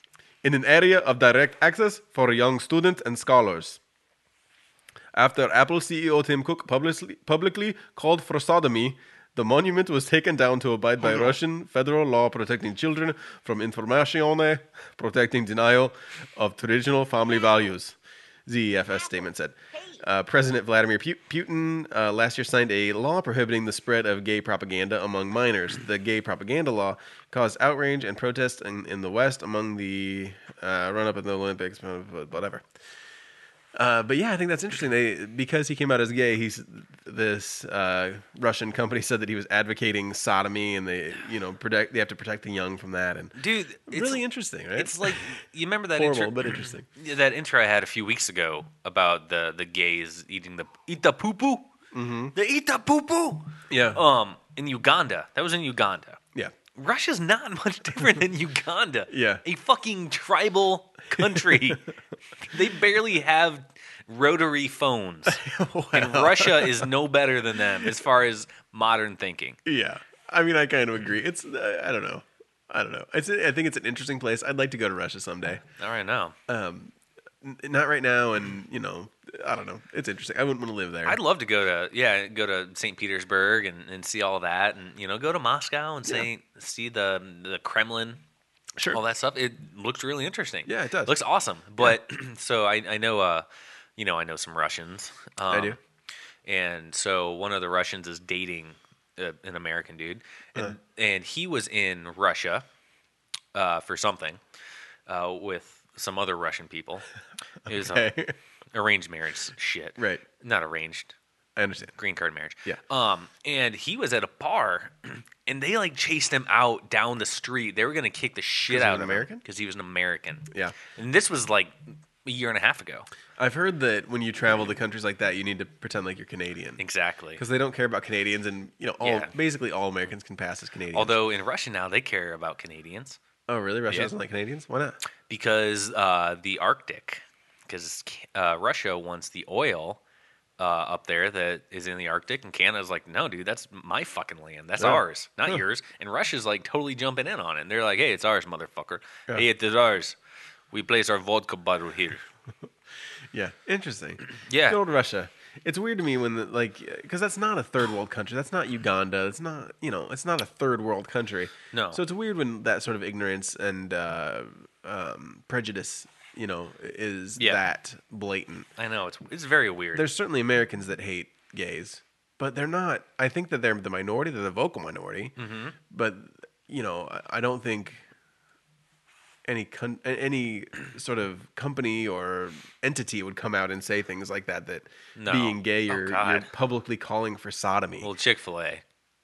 in an area of direct access for young students and scholars. After Apple C E O Tim Cook publicly, publicly called for sodomy, the monument was taken down to abide by Russian federal law protecting children from informazione, protecting denial of traditional family values. Z E F S statement said. Uh, President Vladimir Pu- Putin uh, last year signed a law prohibiting the spread of gay propaganda among minors. The gay propaganda law caused outrage and protest in, in the West among the uh, run-up in the Olympics, whatever. Uh, but yeah, I think that's interesting. They because he came out as gay, he's this uh, Russian company said that he was advocating sodomy, and they you know protect they have to protect the young from that. And Dude, it's really interesting, right? It's like you remember that horrible, intro, but interesting. that intro I had a few weeks ago about the the gays eating the eat the poo poo. Mm-hmm. They eat the poo poo. Yeah, Um, in Uganda, that was in Uganda. yeah. Russia's not much different than Uganda. Yeah. A fucking tribal country. They barely have rotary phones. And Russia is no better than them as far as modern thinking. Yeah, I mean, I kind of agree. It's uh, I don't know, I don't know. It's I think it's an interesting place. I'd like to go to Russia someday. All right, now. N- Not right now, and you know, I don't know. It's interesting. I wouldn't want to live there. I'd love to go to yeah, go to Saint Petersburg and, and see all that, and you know, go to Moscow and say, see the the Kremlin, Sure. all that stuff. It looks really interesting. Yeah, it does. Looks awesome. But so I I know uh you know I know some Russians. Um, I do. And so one of the Russians is dating uh, an American dude, and Uh. and he was in Russia uh, for something uh, with some other Russian people. It was uh, Okay. arranged marriage shit. Right. Not arranged. I understand. Green card marriage. Yeah. Um, and he was at a bar, and they like chased him out down the street. They were gonna kick the shit 'Cause he out was of an American? because he was an American. Yeah. And this was like a year and a half ago. I've heard that when you travel to countries like that, you need to pretend like you're Canadian Exactly. because they don't care about Canadians, and you know, all Yeah. basically all Americans can pass as Canadians. Although in Russia now they care about Canadians. oh really? Russia Yeah. doesn't like Canadians? Why not? Because uh, the Arctic, because uh, Russia wants the oil uh, up there that is in the Arctic, and Canada's like, no, dude, that's my fucking land. That's Yeah. ours, not Huh. yours. And Russia's like totally jumping in on it. And they're like, hey, it's ours, motherfucker. Yeah. Hey, it is ours. We place our vodka bottle here. Yeah, interesting. Yeah. Good old Russia. It's weird to me when, the, like, because that's not a third world country. That's not Uganda. It's not, you know, it's not a third world country. No. So it's weird when that sort of ignorance and uh, um, prejudice, you know, is Yeah. that blatant. I know it's it's very weird. There's certainly Americans that hate gays, but they're not. I think that they're the minority. They're the vocal minority. Mm-hmm. But you know, I- I don't think any con- any sort of company or entity would come out and say things like that. That No. being gay, Oh, you're, God. you're publicly calling for sodomy. Well, Chick-fil-A.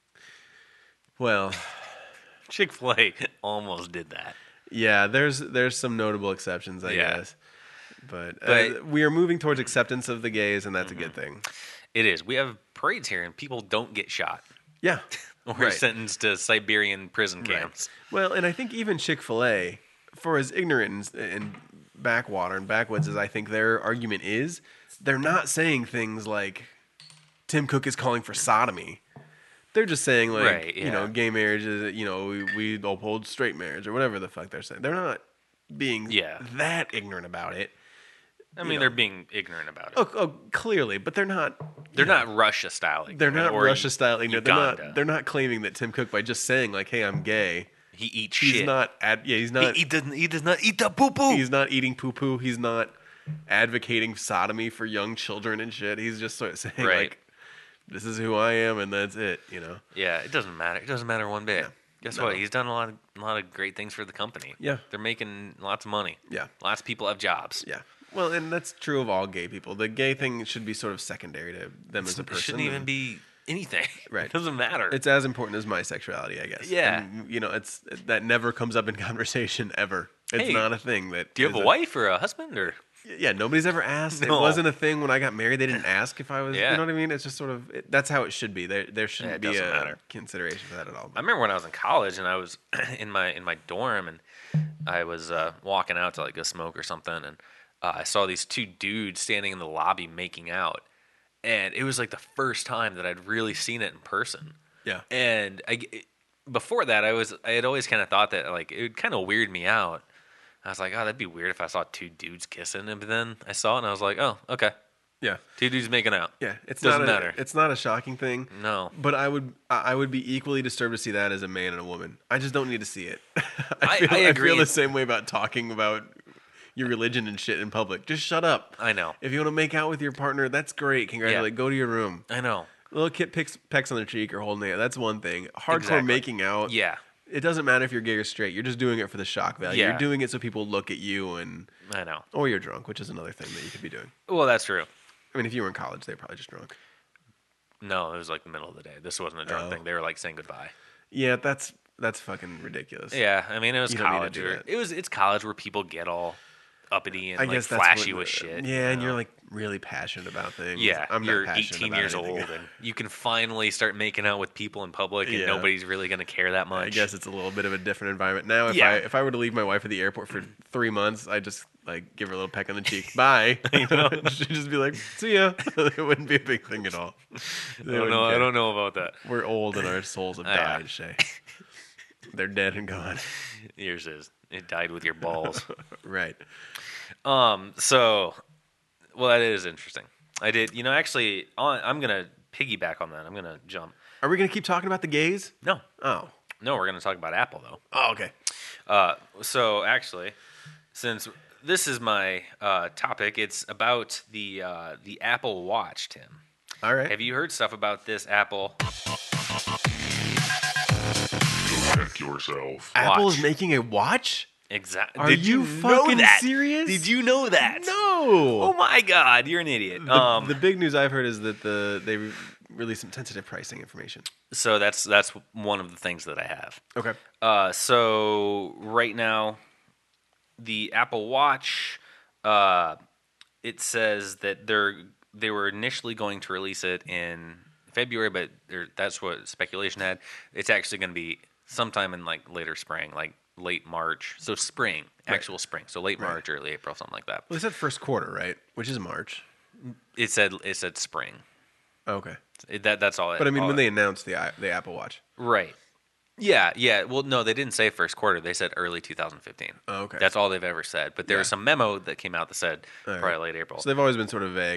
Well, Chick-fil-A almost did that. yeah, there's there's some notable exceptions, I Yeah. guess. But, uh, But- we are moving towards acceptance of the gays, and that's a good thing. It is. We have parades here, and people don't get shot Yeah. or Right. sentenced to Siberian prison Right. camps. Well, and I think even Chick-fil-A, for as ignorant and, and backwater and backwoods as I think their argument is, they're not saying things like Tim Cook is calling for sodomy. They're just saying like, Right, you know, yeah. gay marriage is, you know, we, we uphold straight marriage or whatever the fuck they're saying. They're not being Yeah. that ignorant about it. I mean, know. they're being ignorant about it. Oh, oh, clearly, but they're not. They're you know, not Russia style. They're not or Russia style ignorant. They're Uganda. not. They're not claiming that Tim Cook by just saying like, "Hey, I'm gay." He eats He's shit. not. Ad, yeah, he's not. he, he doesn't. He does not eat the poo poo. He's not eating poo poo. He's not advocating sodomy for young children and shit. He's just sort of saying Right. like, "This is who I am, and that's it." You know? Yeah, it doesn't matter. It doesn't matter one bit. Yeah. Guess No. what? He's done a lot of a lot of great things for the company. Yeah. They're making lots of money. Yeah. Lots of people have jobs. Yeah. Well, and that's true of all gay people. The gay thing should be sort of secondary to them as a It person. shouldn't even and be anything. Right. It doesn't matter. It's as important as my sexuality, I guess. Yeah. And, you know, it's that never comes up in conversation ever. It's Hey, not a thing that. Do you have is a wife or a husband or? Yeah, nobody's ever asked. It No. wasn't a thing when I got married. They didn't ask if I was. Yeah. You know what I mean? It's just sort of. It, that's how it should be. There, there shouldn't it be doesn't a matter. consideration for that at all. I remember when I was in college and I was in my in my dorm and I was uh, walking out to like go smoke or something and uh, I saw these two dudes standing in the lobby making out and it was like the first time that I'd really seen it in person. Yeah. And I, before that, I was I had always kind of thought that like it would kind of weird me out. I was like, oh, that'd be weird if I saw two dudes kissing, and then I saw it and I was like, oh, okay, Yeah. two dudes making out. Yeah. It's Doesn't not a, matter. It's not a shocking thing. No. But I would. I I would be equally disturbed to see that as a man and a woman. I just don't need to see it. I, I- feel, I agree. feel the same way about talking about your religion and shit in public. Just shut up. I know. If you want to make out with your partner, that's great. Congratulate. Yeah. Go to your room. I know. A little kid picks, pecks on the cheek or holding it. That's one thing. Hardcore Exactly. making out. Yeah, It doesn't matter if you're gay or straight. You're just doing it for the shock value. Yeah. You're doing it so people look at you and, I know. or you're drunk, which is another thing that you could be doing. Well, that's true. I mean, if you were in college, they're probably just drunk. No, it was like the middle of the day. This wasn't a drunk Oh. thing. They were like saying goodbye. Yeah, that's that's fucking ridiculous. Yeah, I mean it was You don't need to college. do Where, that. it was it's college where people get all uppity and I like guess that's flashy what- with shit. Yeah, you and you're know? like really passionate about things. yeah, I'm you're not passionate eighteen about years anything. old and you can finally start making out with people in public and Yeah. nobody's really gonna care that much. I guess it's a little bit of a different environment now. If Yeah. I if I were to leave my wife at the airport for three months, I just like give her a little peck on the cheek. Bye. You know, she'd just be like, "See ya." It wouldn't be a big thing at all. I don't know. I don't know about that. We're old and our souls have Yeah. died, Shay. They're dead and gone. Yours is. It died with your balls. Right. um. So, well, that is interesting. I did. You know, actually, on, I'm gonna piggyback on that. I'm gonna jump. Are we gonna keep talking about the gays? No, Oh. no, we're gonna talk about Apple though. Oh, okay. Uh, so actually, since this is my uh, topic, it's about the uh, the Apple Watch, Tim. All right. Have you heard stuff about this Apple? Protect yourself. Apple watch? is making a watch? Exactly. Are Did you know fucking that? serious? Did you know that? No. Oh my God, you're an idiot. The, um, the big news I've heard is that the they re- released some tentative pricing information. so that's that's one of the things that I have. Okay. Uh, so right now, the Apple Watch, uh, it says that they're they were initially going to release it in February, but there- that's what speculation had. It's actually going to be sometime in like later spring, like late March. So spring, actual spring. So late Right. March, early April, something like that. Well, they said first quarter, right? Which is March. It said it said spring. Okay. It, that that's all. It, But I mean, all when it- they announced the i- the Apple Watch. right. Yeah, yeah. Well, no, they didn't say first quarter. They said early two thousand fifteen. Oh, okay. That's all they've ever said. But there Yeah. was some memo that came out that said All right. probably late April. So they've always been sort of vague.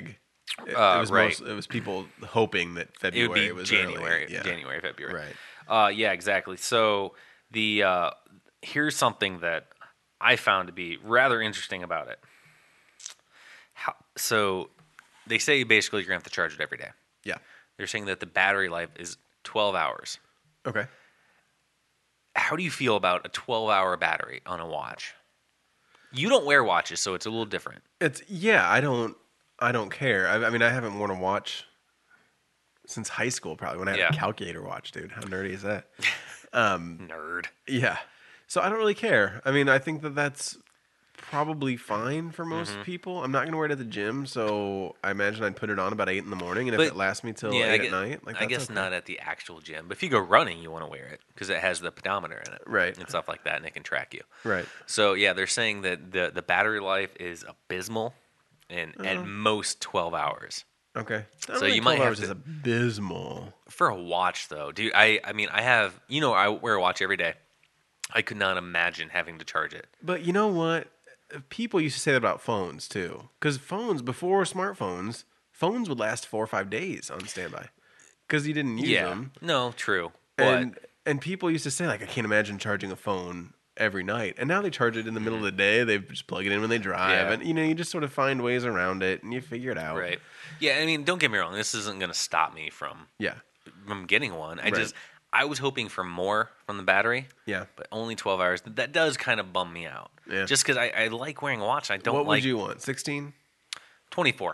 It, Uh, it was right. most, it was people hoping that It February would be was January, early. Yeah. January, February. Right. Uh, yeah, exactly. So the uh, here's something that I found to be rather interesting about it. How, so they say basically you're gonna have to charge it every day. Yeah. They're saying that the battery life is twelve hours. Okay. How do you feel about a twelve-hour battery on a watch? You don't wear watches, so it's a little different. It's yeah. I don't. I don't care. I, I mean, I haven't worn a watch since high school, probably when I had Yeah. a calculator watch, dude. How nerdy is that? Nerd. Yeah. So I don't really care. I mean, I think that that's probably fine for most Mm-hmm. people. I'm not going to wear it at the gym, so I imagine I'd put it on about eight in the morning, and if But- it lasts me till Yeah, I eight guess, at night, like I that's guess okay. not at the actual gym. But if you go running, you want to wear it because it has the pedometer in it, Right. and stuff like that, and it can track you. Right. So yeah, they're saying that the the battery life is abysmal, and Uh-huh. at most twelve hours. Okay. I don't So you think might twelve have hours to- is abysmal. For a watch, though, dude, I I mean, I have you know I wear a watch every day. I could not imagine having to charge it. But you know what? People used to say that about phones too, because phones before smartphones, phones would last four or five days on standby, because you didn't use yeah, them. no, true, but And and people used to say like, I can't imagine charging a phone every night. And now they charge it in the middle of the day. They just plug it in when they drive, Yeah. and you know you just sort of find ways around it and you figure it out. right, yeah. I mean, don't get me wrong. This isn't going to stop me from Yeah. from getting one. I Right. just I was hoping for more from the battery. Yeah. But only twelve hours. That does kind of bum me out. Yeah. Just because I, I like wearing a watch. I don't What like would you want? Sixteen? twenty-four.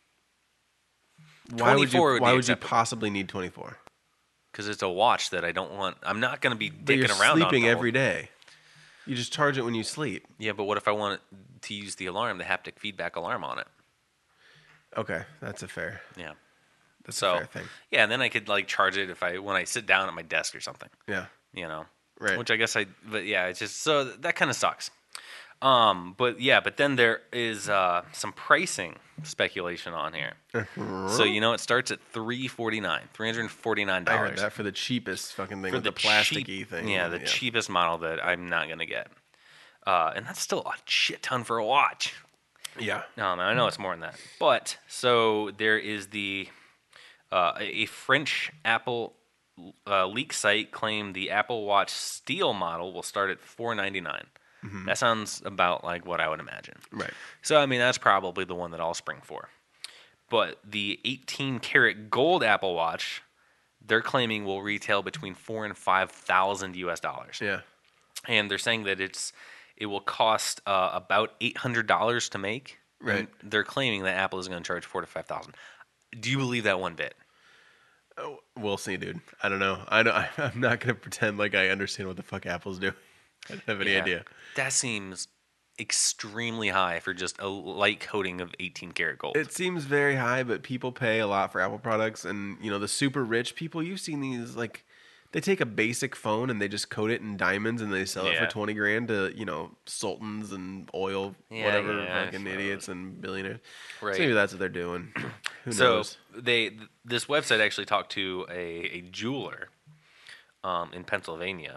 Why would you? twenty-four would why be would you acceptable. possibly need twenty four? Because it's a watch that I don't want. I'm not going to be But you're dicking around sleeping on every day. You just charge it when you sleep. Yeah, but what if I want to use the alarm, the haptic feedback alarm on it? Okay, that's a fair. Yeah. That's So a fair thing. yeah, and then I could like charge it if I when I sit down at my desk or something. Yeah. You know. Right. Which I guess I. But yeah, it's just so that kind of sucks. Um, but yeah, but then there is uh, some pricing speculation on here. So you know it starts at three forty nine, three hundred forty nine I heard dollars that for the cheapest fucking thing for with the the, plasticky cheap- thing. Yeah, the cheapest model that I'm not gonna get, uh, and that's still a shit ton for a watch. Yeah. No, man, I know it's more than that. But so there is the uh, a a French Apple uh, leak site claimed the Apple Watch Steel model will start at four ninety nine. That sounds about like what I would imagine. Right. So I mean that's probably the one that I'll spring for. But the eighteen karat gold Apple Watch, they're claiming will retail between four and five thousand U S dollars. Yeah. And they're saying that it's it will cost uh, about eight hundred dollars to make. Right. And they're claiming that Apple is going to charge four to five thousand. Do you believe that one bit? Oh, we'll see, dude. I don't know. I don't, I'm not gonna pretend like I understand what the fuck Apple's doing. I don't have any Yeah. idea. That seems extremely high for just a light coating of eighteen karat gold. It seems very high, but people pay a lot for Apple products, and you know the super rich people. You've seen these like they take a basic phone and they just coat it in diamonds and they sell it Yeah. for twenty grand to you know sultans and oil Yeah, whatever yeah, I fucking suppose. idiots and billionaires. Right. So maybe that's what they're doing. Who So knows? they th- this website actually talked to a, a jeweler um, in Pennsylvania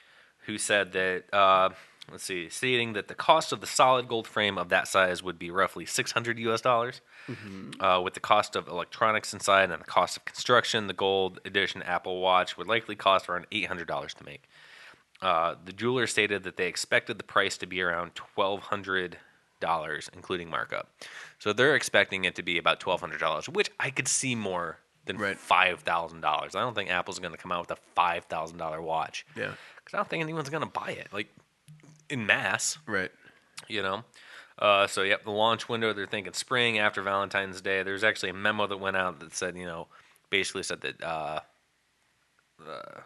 who said that uh, let's see, stating that the cost of the solid gold frame of that size would be roughly six hundred U S dollars, uh, with the cost of electronics inside and the cost of construction. The gold edition Apple Watch would likely cost around eight hundred dollars to make. Uh, the jeweler stated that they expected the price to be around twelve hundred dollars, including markup. So they're expecting it to be about twelve hundred dollars, which I could see more than Right. five thousand dollars. I don't think Apple's going to come out with a five thousand dollar watch. Yeah. Because I don't think anyone's going to buy it, like, in mass, Right. you know? Uh, so, yep, the launch window, they're thinking spring after Valentine's Day. There's actually a memo that went out that said, you know, basically said that, uh, uh,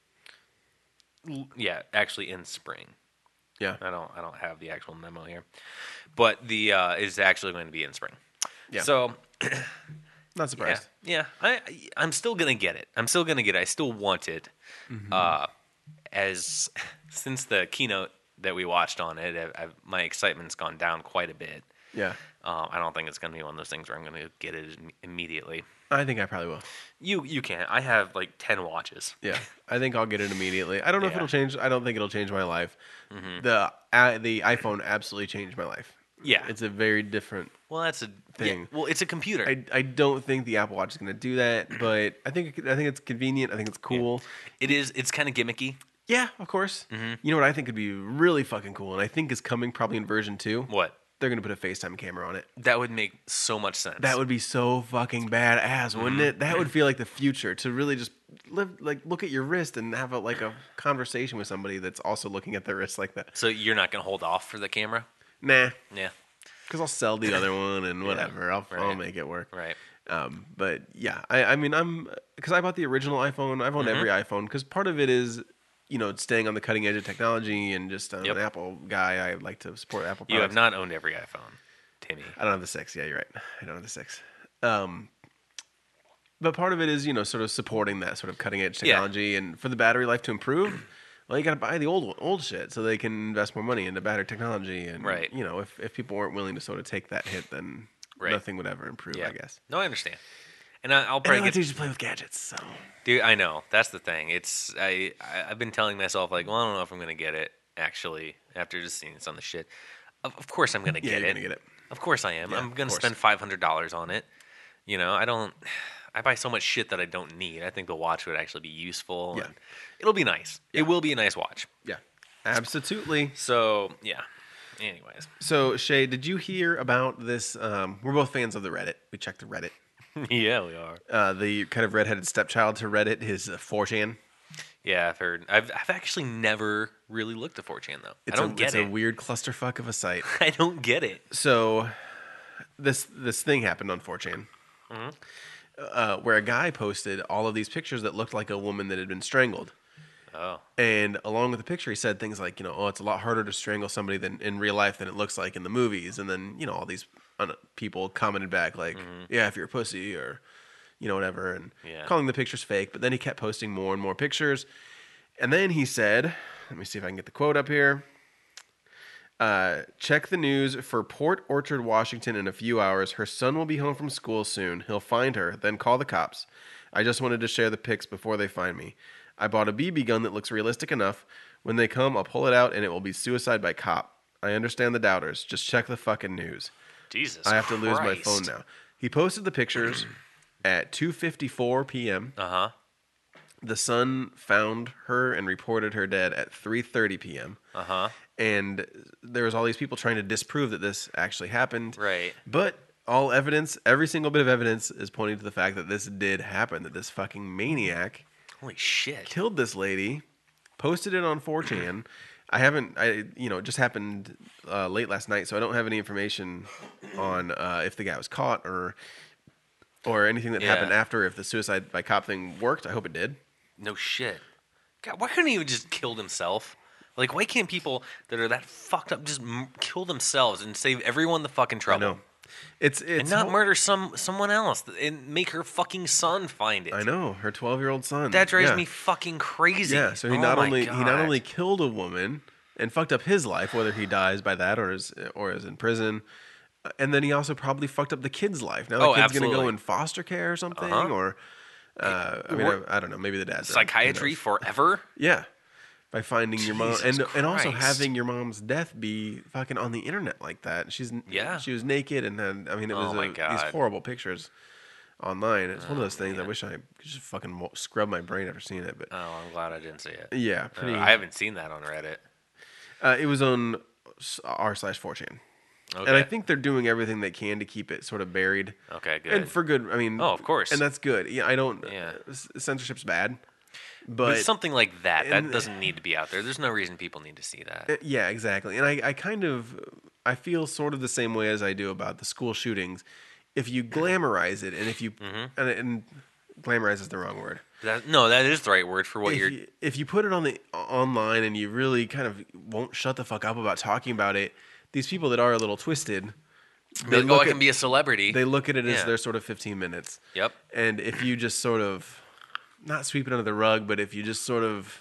l- yeah, actually in spring. Yeah. I don't, I don't have the actual memo here, but the uh, is actually going to be in spring. Yeah. So, Not yeah, surprised. yeah, I, I- I'm still gonna get it. I'm still gonna get it. I still want it. Mm-hmm. Uh, as since the keynote that we watched on it, I, I've, my excitement's gone down quite a bit. Yeah. Um, I don't think it's gonna be one of those things where I'm gonna get it im- immediately. I think I probably will. You you can't. I have like ten watches. Yeah, I think I'll get it immediately. I don't know if Yeah. Mm-hmm. it'll change. I don't think it'll change my life. The uh, the iPhone absolutely changed my life. Yeah. It's a very different Well, that's a thing. Yeah, well, it's a computer. I, I don't think the Apple Watch is going to do that, but I think I think it's convenient. I think it's cool. It is. It's kind of gimmicky. Yeah, of course. Mm-hmm. You know what I think would be really fucking cool, and I think is coming probably in version two. What? They're going to put a FaceTime camera on it. That would make so much sense. That would be so fucking badass, wouldn't Mm-hmm. it? That would feel like the future to really just live, like look at your wrist and have a, like a conversation with somebody that's also looking at their wrist like that. So you're not gonna hold off for the camera? Nah, Yeah. because I'll sell the other one and whatever. I'll, I'll right. make it work. Right. Um, but yeah, I, I mean, I'm because I bought the original iPhone. I've owned Mm-hmm. every iPhone because part of it is, you know, staying on the cutting edge of technology and just I'm Yep. an Apple guy. I like to support Apple products. You have not owned every iPhone, Timmy. I don't have the six. Yeah, you're right. I don't have the six. Um, but part of it is, you know, sort of supporting that sort of cutting edge Yeah. technology, and for the battery life to improve, well, you got to buy the old old shit so they can invest more money into battery technology. And Right. you know, if if people weren't willing to sort of take that hit, then Right. nothing would ever improve. Yeah. I guess. No, I understand. And I, I'll And I probably like get to just play with gadgets. So Dude, I know. That's the thing. It's I, I I've been telling myself like, well, I don't know if I'm gonna get it actually after just seeing some of the shit. Of, of course I'm gonna yeah, get you're it. gonna get it. Of course I am. Yeah, I'm of gonna course. spend five hundred dollars on it. You know, I don't. I buy so much shit that I don't need. I think the watch would actually be useful. Yeah. And it'll be nice. It will be a nice watch. Yeah, absolutely. So yeah. Anyways. So Shay, did you hear about this? Um, we're both fans of the Reddit. We checked the Reddit. Yeah, we are. Uh, the kind of redheaded stepchild to Reddit is uh, four chan. Yeah, I've heard. I've I've actually never really looked at four chan though. It's I don't a, get it's it. a weird clusterfuck of a site. I don't get it. So this this thing happened on four chan, Mm-hmm. uh, where a guy posted all of these pictures that looked like a woman that had been strangled. Oh. And along with the picture, he said things like, you know, oh, it's a lot harder to strangle somebody than in real life than it looks like in the movies. And then, you know, all these un- people commented back like, yeah, if you're a pussy or, you know, whatever, and Yeah. calling the pictures fake. But then he kept posting more and more pictures. And then he said, let me see if I can get the quote up here. Uh, check the news for Port Orchard, Washington in a few hours. Her son will be home from school soon. He'll find her, then call the cops. I just wanted to share the pics before they find me. I bought a B B gun that looks realistic enough. When they come, I'll pull it out and it will be suicide by cop. I understand the doubters. Just check the fucking news. Jesus. I have to lose my Christ. phone now. He posted the pictures at two fifty-four p.m. Uh huh. The son found her and reported her dead at three thirty p.m. Uh huh. And there was all these people trying to disprove that this actually happened. Right. But all evidence, every single bit of evidence is pointing to the fact that this did happen, that this fucking maniac Holy shit. killed this lady, posted it on four chan. I haven't, I you know, it just happened uh, late last night, so I don't have any information on uh, if the guy was caught or or anything that Yeah. happened after, if the suicide by cop thing worked. I hope it did. No shit. God, why couldn't he have just killed himself? Like, why can't people that are that fucked up just m- kill themselves and save everyone the fucking trouble? I know. It's it's And not ho- murder some someone else and make her fucking son find it. I know, her twelve-year-old son. That drives Yeah. me fucking crazy. Yeah, so he Oh not my only he not God. only killed a woman and fucked up his life, whether he dies by that or is or is in prison, uh, and then he also probably fucked up the kid's life. Now the Oh, kid's gonna go absolutely. in foster care or something, Uh-huh. or uh, I mean, Or- I, I don't know, maybe the dad's dead. Who Psychiatry knows? forever? Yeah, by finding your mom Jesus and and also Christ. having your mom's death be fucking on the internet like that. She's Yeah. she was naked and had I mean it Oh was my a, these God. horrible pictures online. It's one of Oh, those things I man. wish I could just fucking mo- scrub my brain after seeing it, but Oh, I'm glad I didn't see it. yeah, Uh, pretty. I haven't seen that on Reddit. Uh, it was on s- r slash four chan, Okay. and I think they're doing everything they can to keep it sort of buried, Okay, good. and for good. I mean, Oh, of course. and that's good. Yeah, I don't. Yeah. uh, s- censorship's bad, but but something like that, and- that doesn't need to be out there. There's no reason people need to see that. uh, yeah, exactly. And I, I kind of, I feel sort of the same way as I do about the school shootings. If you glamorize it, and if you, Mm-hmm. and, and glamorize is the wrong word. That, no, that is the right word for what if you're. you, if you put it on the online and you really kind of won't shut the fuck up about talking about it, these people that are a little twisted, They, oh, look I can at- be a celebrity. they look at it as Yeah. their sort of fifteen minutes. Yep. And if you just sort of, not sweep it under the rug, but if you just sort of,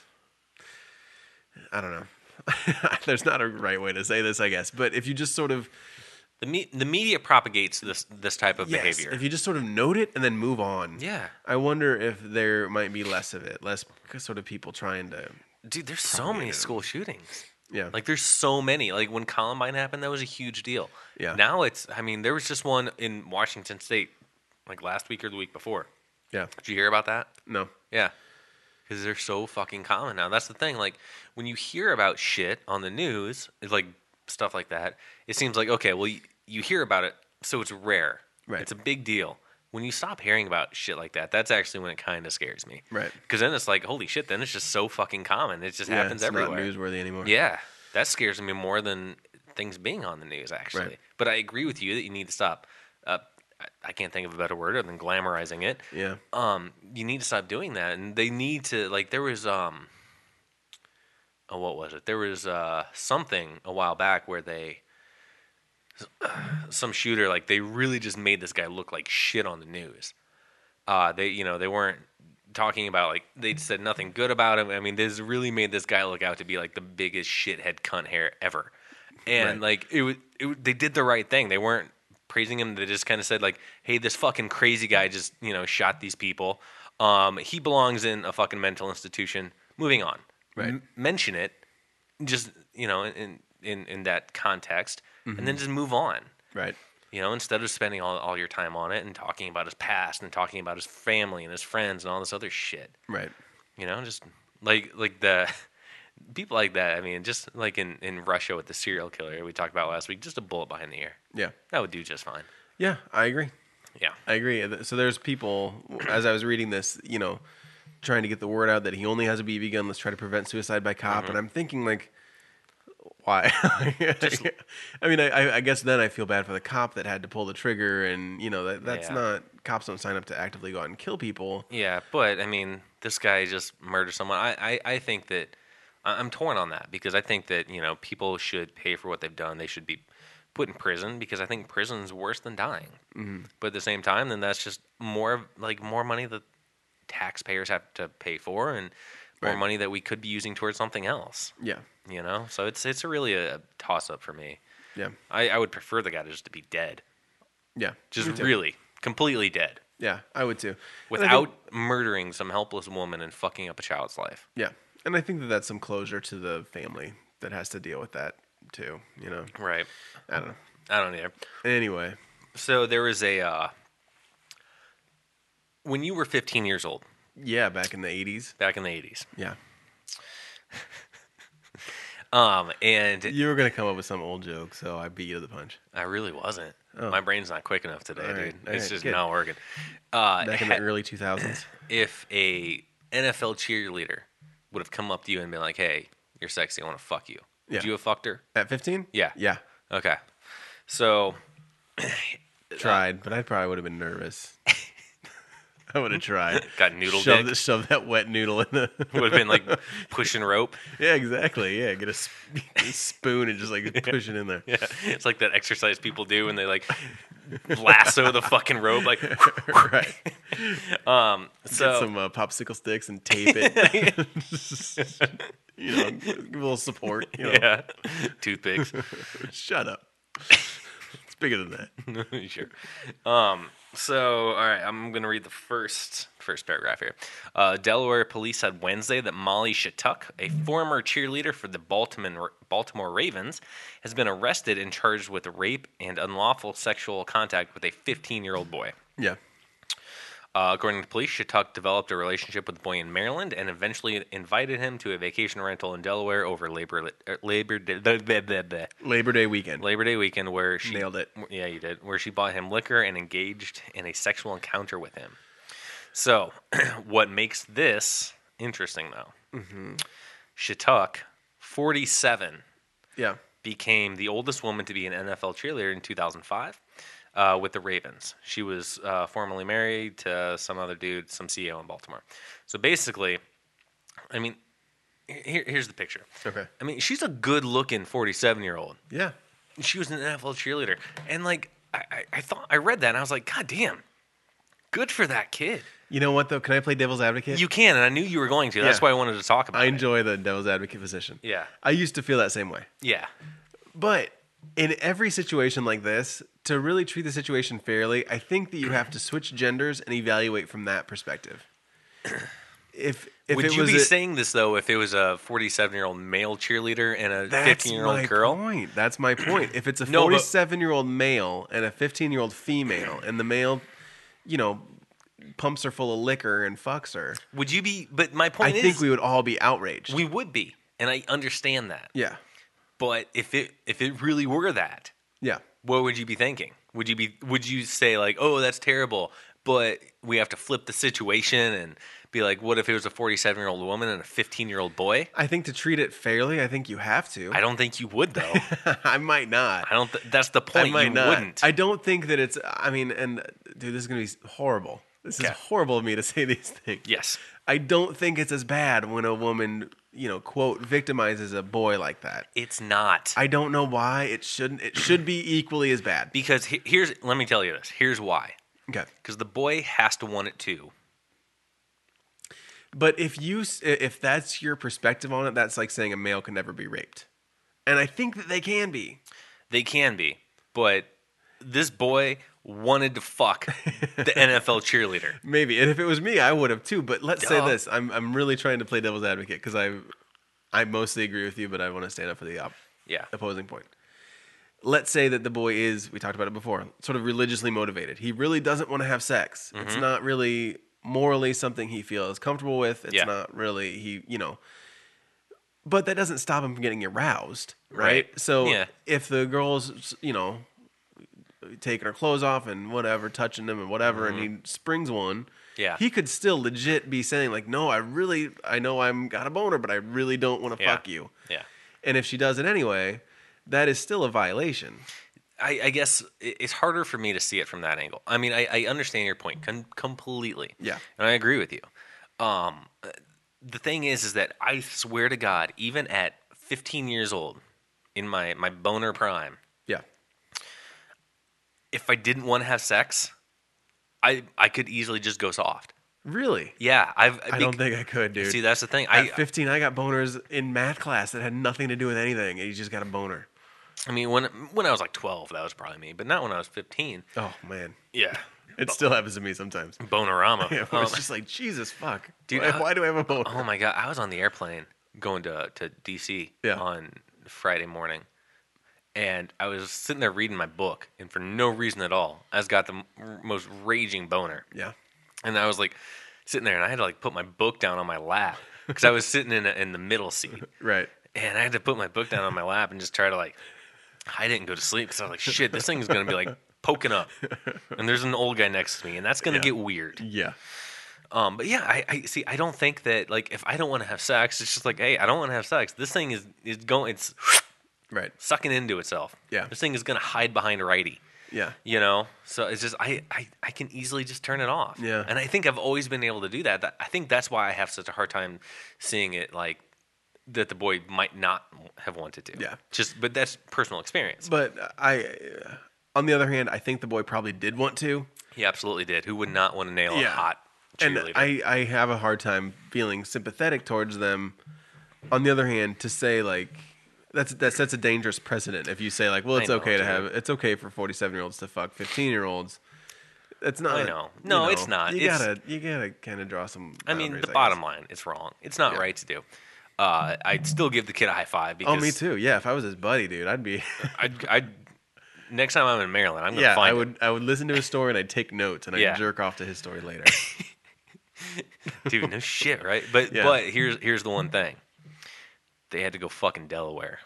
I don't know. There's not a right way to say this, I guess. But if you just sort of, The me- the media propagates this this type of yes, behavior. if you just sort of note it and then move on. Yeah. I wonder if there might be less of it, less sort of people trying to. Dude, there's so many school shootings. Yeah. Like there's so many. Like when Columbine happened, that was a huge deal. Yeah. Now it's, I mean, there was just one in Washington State, like last week or the week before. Yeah. Did you hear about that? No. Yeah. Because they're so fucking common now. That's the thing. Like when you hear about shit on the news, it's like stuff like that, it seems like, okay, well, you, you hear about it, so it's rare. Right. It's a big deal. When you stop hearing about shit like that, that's actually when it kind of scares me. Right. Because then it's like, holy shit, then it's just so fucking common. It just Yeah, happens it's everywhere. not newsworthy anymore. Yeah. That scares me more than things being on the news, actually. Right. But I agree with you that you need to stop. Uh, I, I can't think of a better word other than glamorizing it. Yeah. Um, you need to stop doing that, and they need to, like, there was um, oh, what was it? There was uh something a while back where they, some shooter, like, they really just made this guy look like shit on the news. Uh, they, you know, they weren't talking about, like, they said nothing good about him. I mean, this really made this guy look out to be like the biggest shithead cunt hair ever. And Right. like it, was- it, was- they did the right thing. They weren't praising him. They just kind of said like, "Hey, this fucking crazy guy just you know shot these people. Um, he belongs in a fucking mental institution." Moving on. Right. M- mention it, just you know, in in in that context, and then just move on. Right. You know, instead of spending all, all your time on it and talking about his past and talking about his family and his friends and all this other shit. Right. You know, just like like the people like that. I mean, just like in, in Russia with the serial killer we talked about last week, just a bullet behind the ear. Yeah. That would do just fine. Yeah, I agree. Yeah. I agree. So there's people, as I was reading this, you know, trying to get the word out that he only has a B B gun. Let's try to prevent suicide by cop. Mm-hmm. And I'm thinking, like, why? I mean, I, I guess then I feel bad for the cop that had to pull the trigger. And, you know, that that's Yeah. not, cops don't sign up to actively go out and kill people. Yeah, but I mean, this guy just murdered someone. I, I, I think that I- I'm torn on that because I think that, you know, people should pay for what they've done. They should be put in prison because I think prison's worse than dying. Mm-hmm. But at the same time, then that's just more like more money that taxpayers have to pay for and more Right. money that we could be using towards something else. Yeah. You know, so it's it's really a toss up for me. Yeah. I, I would prefer the guy to just to be dead, Yeah. just Me too. really completely dead, Yeah, I would too. And I without think- murdering some helpless woman and fucking up a child's life. yeah. And I think that that's some closure to the family that has to deal with that too, you know. Right. I don't know. I don't either. Anyway. So there was a uh, when you were fifteen years old Yeah, back in the eighties. back in the eighties, Yeah. um, and You were going to come up with some old joke, so I beat you to the punch. I really wasn't. Oh. My brain's not quick enough today, All right, dude. all It's right, just good. not working. Uh, Back in the early two thousands. if a N F L cheerleader would have come up to you and been like, "Hey, you're sexy. I want to fuck you," Yeah. would you have fucked her? At fifteen? Yeah. Yeah. Okay. So Tried, but I probably would have been nervous. I would have tried. got noodle shove, dick. the, shove that wet noodle in the. Would have been like pushing rope. Yeah, exactly. Yeah, get a, sp- get a spoon and just like push it in there. Yeah, it's like that exercise people do when they like lasso the fucking rope. Like, Right. um. Get So some uh, popsicle sticks and tape it. You know, give a little support. You know. yeah, toothpicks. Shut up. It's bigger than that. Sure. Um. So, all right, I'm going to read the first first paragraph here. Uh, Delaware police said Wednesday that Molly Shattuck, a former cheerleader for the Baltimore Baltimore Ravens, has been arrested and charged with rape and unlawful sexual contact with a fifteen-year-old boy. Yeah. Uh, according to police, Shattuck developed a relationship with the boy in Maryland and eventually invited him to a vacation rental in Delaware over Labor er, Labor Day, blah, blah, blah, blah. Labor Day weekend. Labor Day weekend, where she Nailed it. Yeah, you did. Where she bought him liquor and engaged in a sexual encounter with him. So, what makes this interesting, though? Mm-hmm. Shattuck, forty-seven, Yeah. became the oldest woman to be an N F L cheerleader in two thousand five. Uh, with the Ravens. She was uh, formerly married to some other dude, some C E O in Baltimore. So basically, I mean, here, here's the picture. Okay. I mean, she's a good-looking forty-seven-year-old. Yeah. She was an N F L cheerleader. And, like, I, I, I thought I read that, and I was like, God damn, good for that kid. You know what, though? Can I play devil's advocate? You can, and I knew you were going to. That's Yeah. why I wanted to talk about I it. enjoy the devil's advocate position. Yeah. I used to feel that same way. Yeah. But in every situation like this, to really treat the situation fairly, I think that you have to switch genders and evaluate from that perspective. if if Would it you was be a, saying this though if it was a forty-seven-year-old male cheerleader and a that's fifteen-year-old my girl? point. That's my point. If it's a No, but- forty-seven-year-old male and a fifteen-year-old female, and the male, you know, pumps her full of liquor and fucks her, Would you be? But my I point is, think we would all be outraged. we would be, and I understand that. yeah, But if it if it really were that, yeah. what would you be thinking? Would you be would you say like, "Oh, that's terrible," but we have to flip the situation and be like, "What if it was a forty-seven-year-old woman and a fifteen-year-old boy?" I think to treat it fairly, I think you have to. I don't think you would though. I might not. I don't. Th- that's the I point. might You not. wouldn't. I don't think that it's. I mean, and dude, this is gonna be horrible. This Okay. is horrible of me to say these things. Yes. I don't think it's as bad when a woman, you know, quote, victimizes a boy like that. It's not. I don't know why it shouldn't. It should be equally as bad. Because he- here's let me tell you this. Here's why. Okay. Because the boy has to want it too. But if you, s- if that's your perspective on it, that's like saying a male can never be raped, and I think that they can be. They can be, but this boy wanted to fuck the N F L cheerleader. Maybe, and if it was me, I would have too. But let's say Duh. this: I'm I'm really trying to play devil's advocate because I I mostly agree with you, but I want to stand up for the op- Yeah. opposing point. Let's say that the boy is, we talked about it before, sort of religiously motivated. He really doesn't want to have sex. It's Mm-hmm. not really morally something he feels comfortable with. It's Yeah. not really he, you know. But that doesn't stop him from getting aroused, right? Right. So Yeah. if the girl's, you know, taking her clothes off and whatever, touching them and whatever, and he springs one, Mm-hmm. Yeah. he could still legit be saying like, "No, I really, I know I'm got a boner, but I really don't want to Yeah. fuck you." Yeah. And if she does it anyway, that is still a violation. I, I guess it- it's harder for me to see it from that angle. I mean, I, I understand your point con- completely. Yeah. And I agree with you. Um, the thing is, is that I swear to God, even at fifteen years old, in my, my boner prime, Yeah. if I didn't want to have sex, I I could easily just go soft. Really? Yeah, I've. I don't think I could, dude. See, that's the thing. At I fifteen, I got boners in math class that had nothing to do with anything, and you just got a boner. I mean, when when I was like twelve, that was probably me, but not when I was fifteen. Oh man, Yeah, it still happens to me sometimes. bonerama. Yeah, Um, it's just like Jesus fuck, Dude, Why, I- why do I have a boner? Oh my god, I was on the airplane going to to D C Yeah. on Friday morning, and I was sitting there reading my book, and for no reason at all, I just got the m- most raging boner, Yeah, and I was like sitting there, and I had to like put my book down on my lap because I was sitting in a, in the middle seat, right. and I had to put my book down on my lap and just try to like hide it and go to sleep because I was like, shit, this thing is gonna be like poking up, and there's an old guy next to me, and that's gonna Yeah. get weird. Yeah, Um, but yeah, I, I see. I don't think that like if I don't want to have sex, it's just like, hey, I don't want to have sex. This thing is is going, it's right. sucking into itself. Yeah. this thing is gonna hide behind a righty. Yeah, You know, so it's just I, I I can easily just turn it off. Yeah. and I think I've always been able to do that. That I think that's why I have such a hard time seeing it like that the boy might not have wanted to. Yeah. just but that's personal experience. but I, uh, on the other hand, I think the boy probably did want to. He absolutely did. Who would not want to nail a Yeah. hot And cheerleader? I, I have a hard time feeling sympathetic towards them. On the other hand, to say like that's that sets a dangerous precedent. If you say like, well, I it's know, okay to dude. have it's okay for forty-seven year olds to fuck fifteen year olds. It's not. I know. you No, it's not. You It's- gotta you gotta kind of draw some. I mean, boundaries, the guess. bottom line, it's wrong. It's not Yeah. right to do. Uh, I'd still give the kid a high five because Oh, me too. Yeah, if I was his buddy, dude, I'd be. I'd, I'd next time I'm in Maryland, I'm gonna yeah, find I him. would. I would listen to his story and I'd take notes and I'd Yeah. jerk off to his story later. Dude, no shit, right? But Yeah. but here's here's the one thing. They had to go fucking Delaware.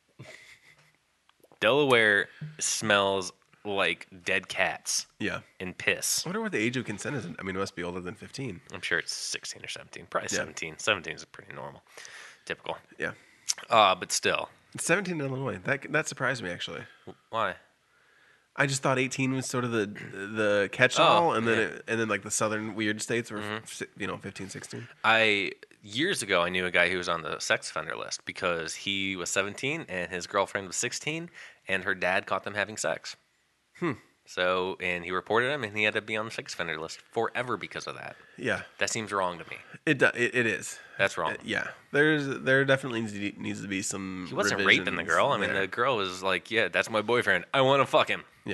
Delaware smells like dead cats yeah. and piss. I wonder what the age of consent is. I mean, it must be older than fifteen. I'm sure it's sixteen or seventeen. Probably Yeah. seventeen. seventeen is pretty normal. Typical. Yeah. Uh, but still. It's seventeen in Illinois. That that surprised me actually. Why? I just thought eighteen was sort of the the catch-all, Oh, and then yeah. it, and then like the southern weird states were f- you know fifteen, sixteen. I years ago I knew a guy who was on the sex offender list because he was seventeen and his girlfriend was sixteen and her dad caught them having sex. Hmm. So and he reported him and he had to be on the sex offender list forever because of that. Yeah, That seems wrong to me. it do, it, it is. That's wrong. Uh, yeah, there's there definitely needs to, needs to be some. He wasn't raping the revisions girl. I mean, there. the girl was like, "Yeah, that's my boyfriend. I want to fuck him." yeah,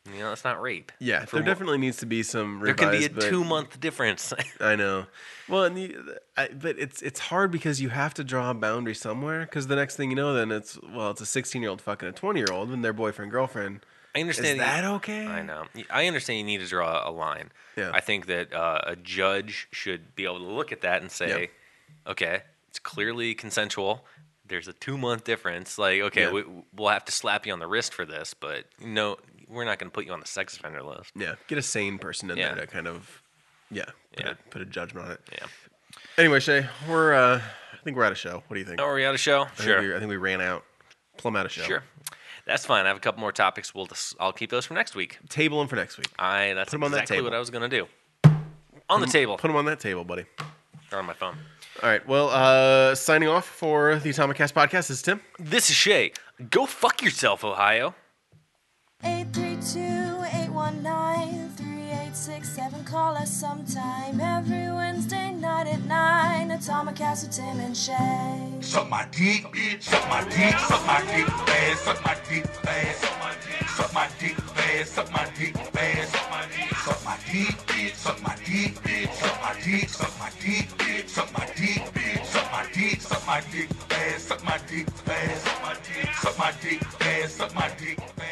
You know, it's not rape. Yeah, For there mo- definitely needs to be some There revised, can be a but- two month difference. I know. Well, and the, I, but it's it's hard because you have to draw a boundary somewhere. Because the next thing you know, then it's well, it's a sixteen year old fucking a twenty year old and their boyfriend girlfriend. I understand. Is that you- okay? I know. I understand you need to draw a line. Yeah. I think that uh, a judge should be able to look at that and say, Yep. okay, it's clearly consensual. There's a two month difference. Like, okay, Yeah. we, we'll have to slap you on the wrist for this, but no, we're not going to put you on the sex offender list. Yeah, get a sane person in Yeah. there to kind of, yeah, put, Yeah. A, put a judgment on it. Yeah. Anyway, Shay, we're uh, I think we're at a show. What do you think? Oh, are we out of show? I think Sure. we, I think we ran out. Plumb out of show. Sure. That's fine. I have a couple more topics. We'll just, I'll keep those for next week. Table them for next week. I that's Put 'em on that exactly table. what I was going to do. On the table. Put them on that table, buddy. Or on my phone. All right. Well, uh, signing off for the Atomic Cast podcast is Tim. This is Shay. Go fuck yourself, Ohio. eight three two, eight one nine, three eight six seven. Call us sometime every Wednesday night at nine. Atomic Cast with Tim and Shay. Suck my dick, bitch. Suck my dick. Suck my dick fast. Suck my dick fast. Suck my dick. Suck my dick fast. Suck my dick fast. Suck my dick. Suck my dick, bitch. Suck my dick, bitch. Suck my dick. Suck my dick, bitch. Suck my dick, bitch. Suck my dick. Suck my dick fast. Suck my dick fast. Suck my dick. Suck my dick fast. Suck my dick fast.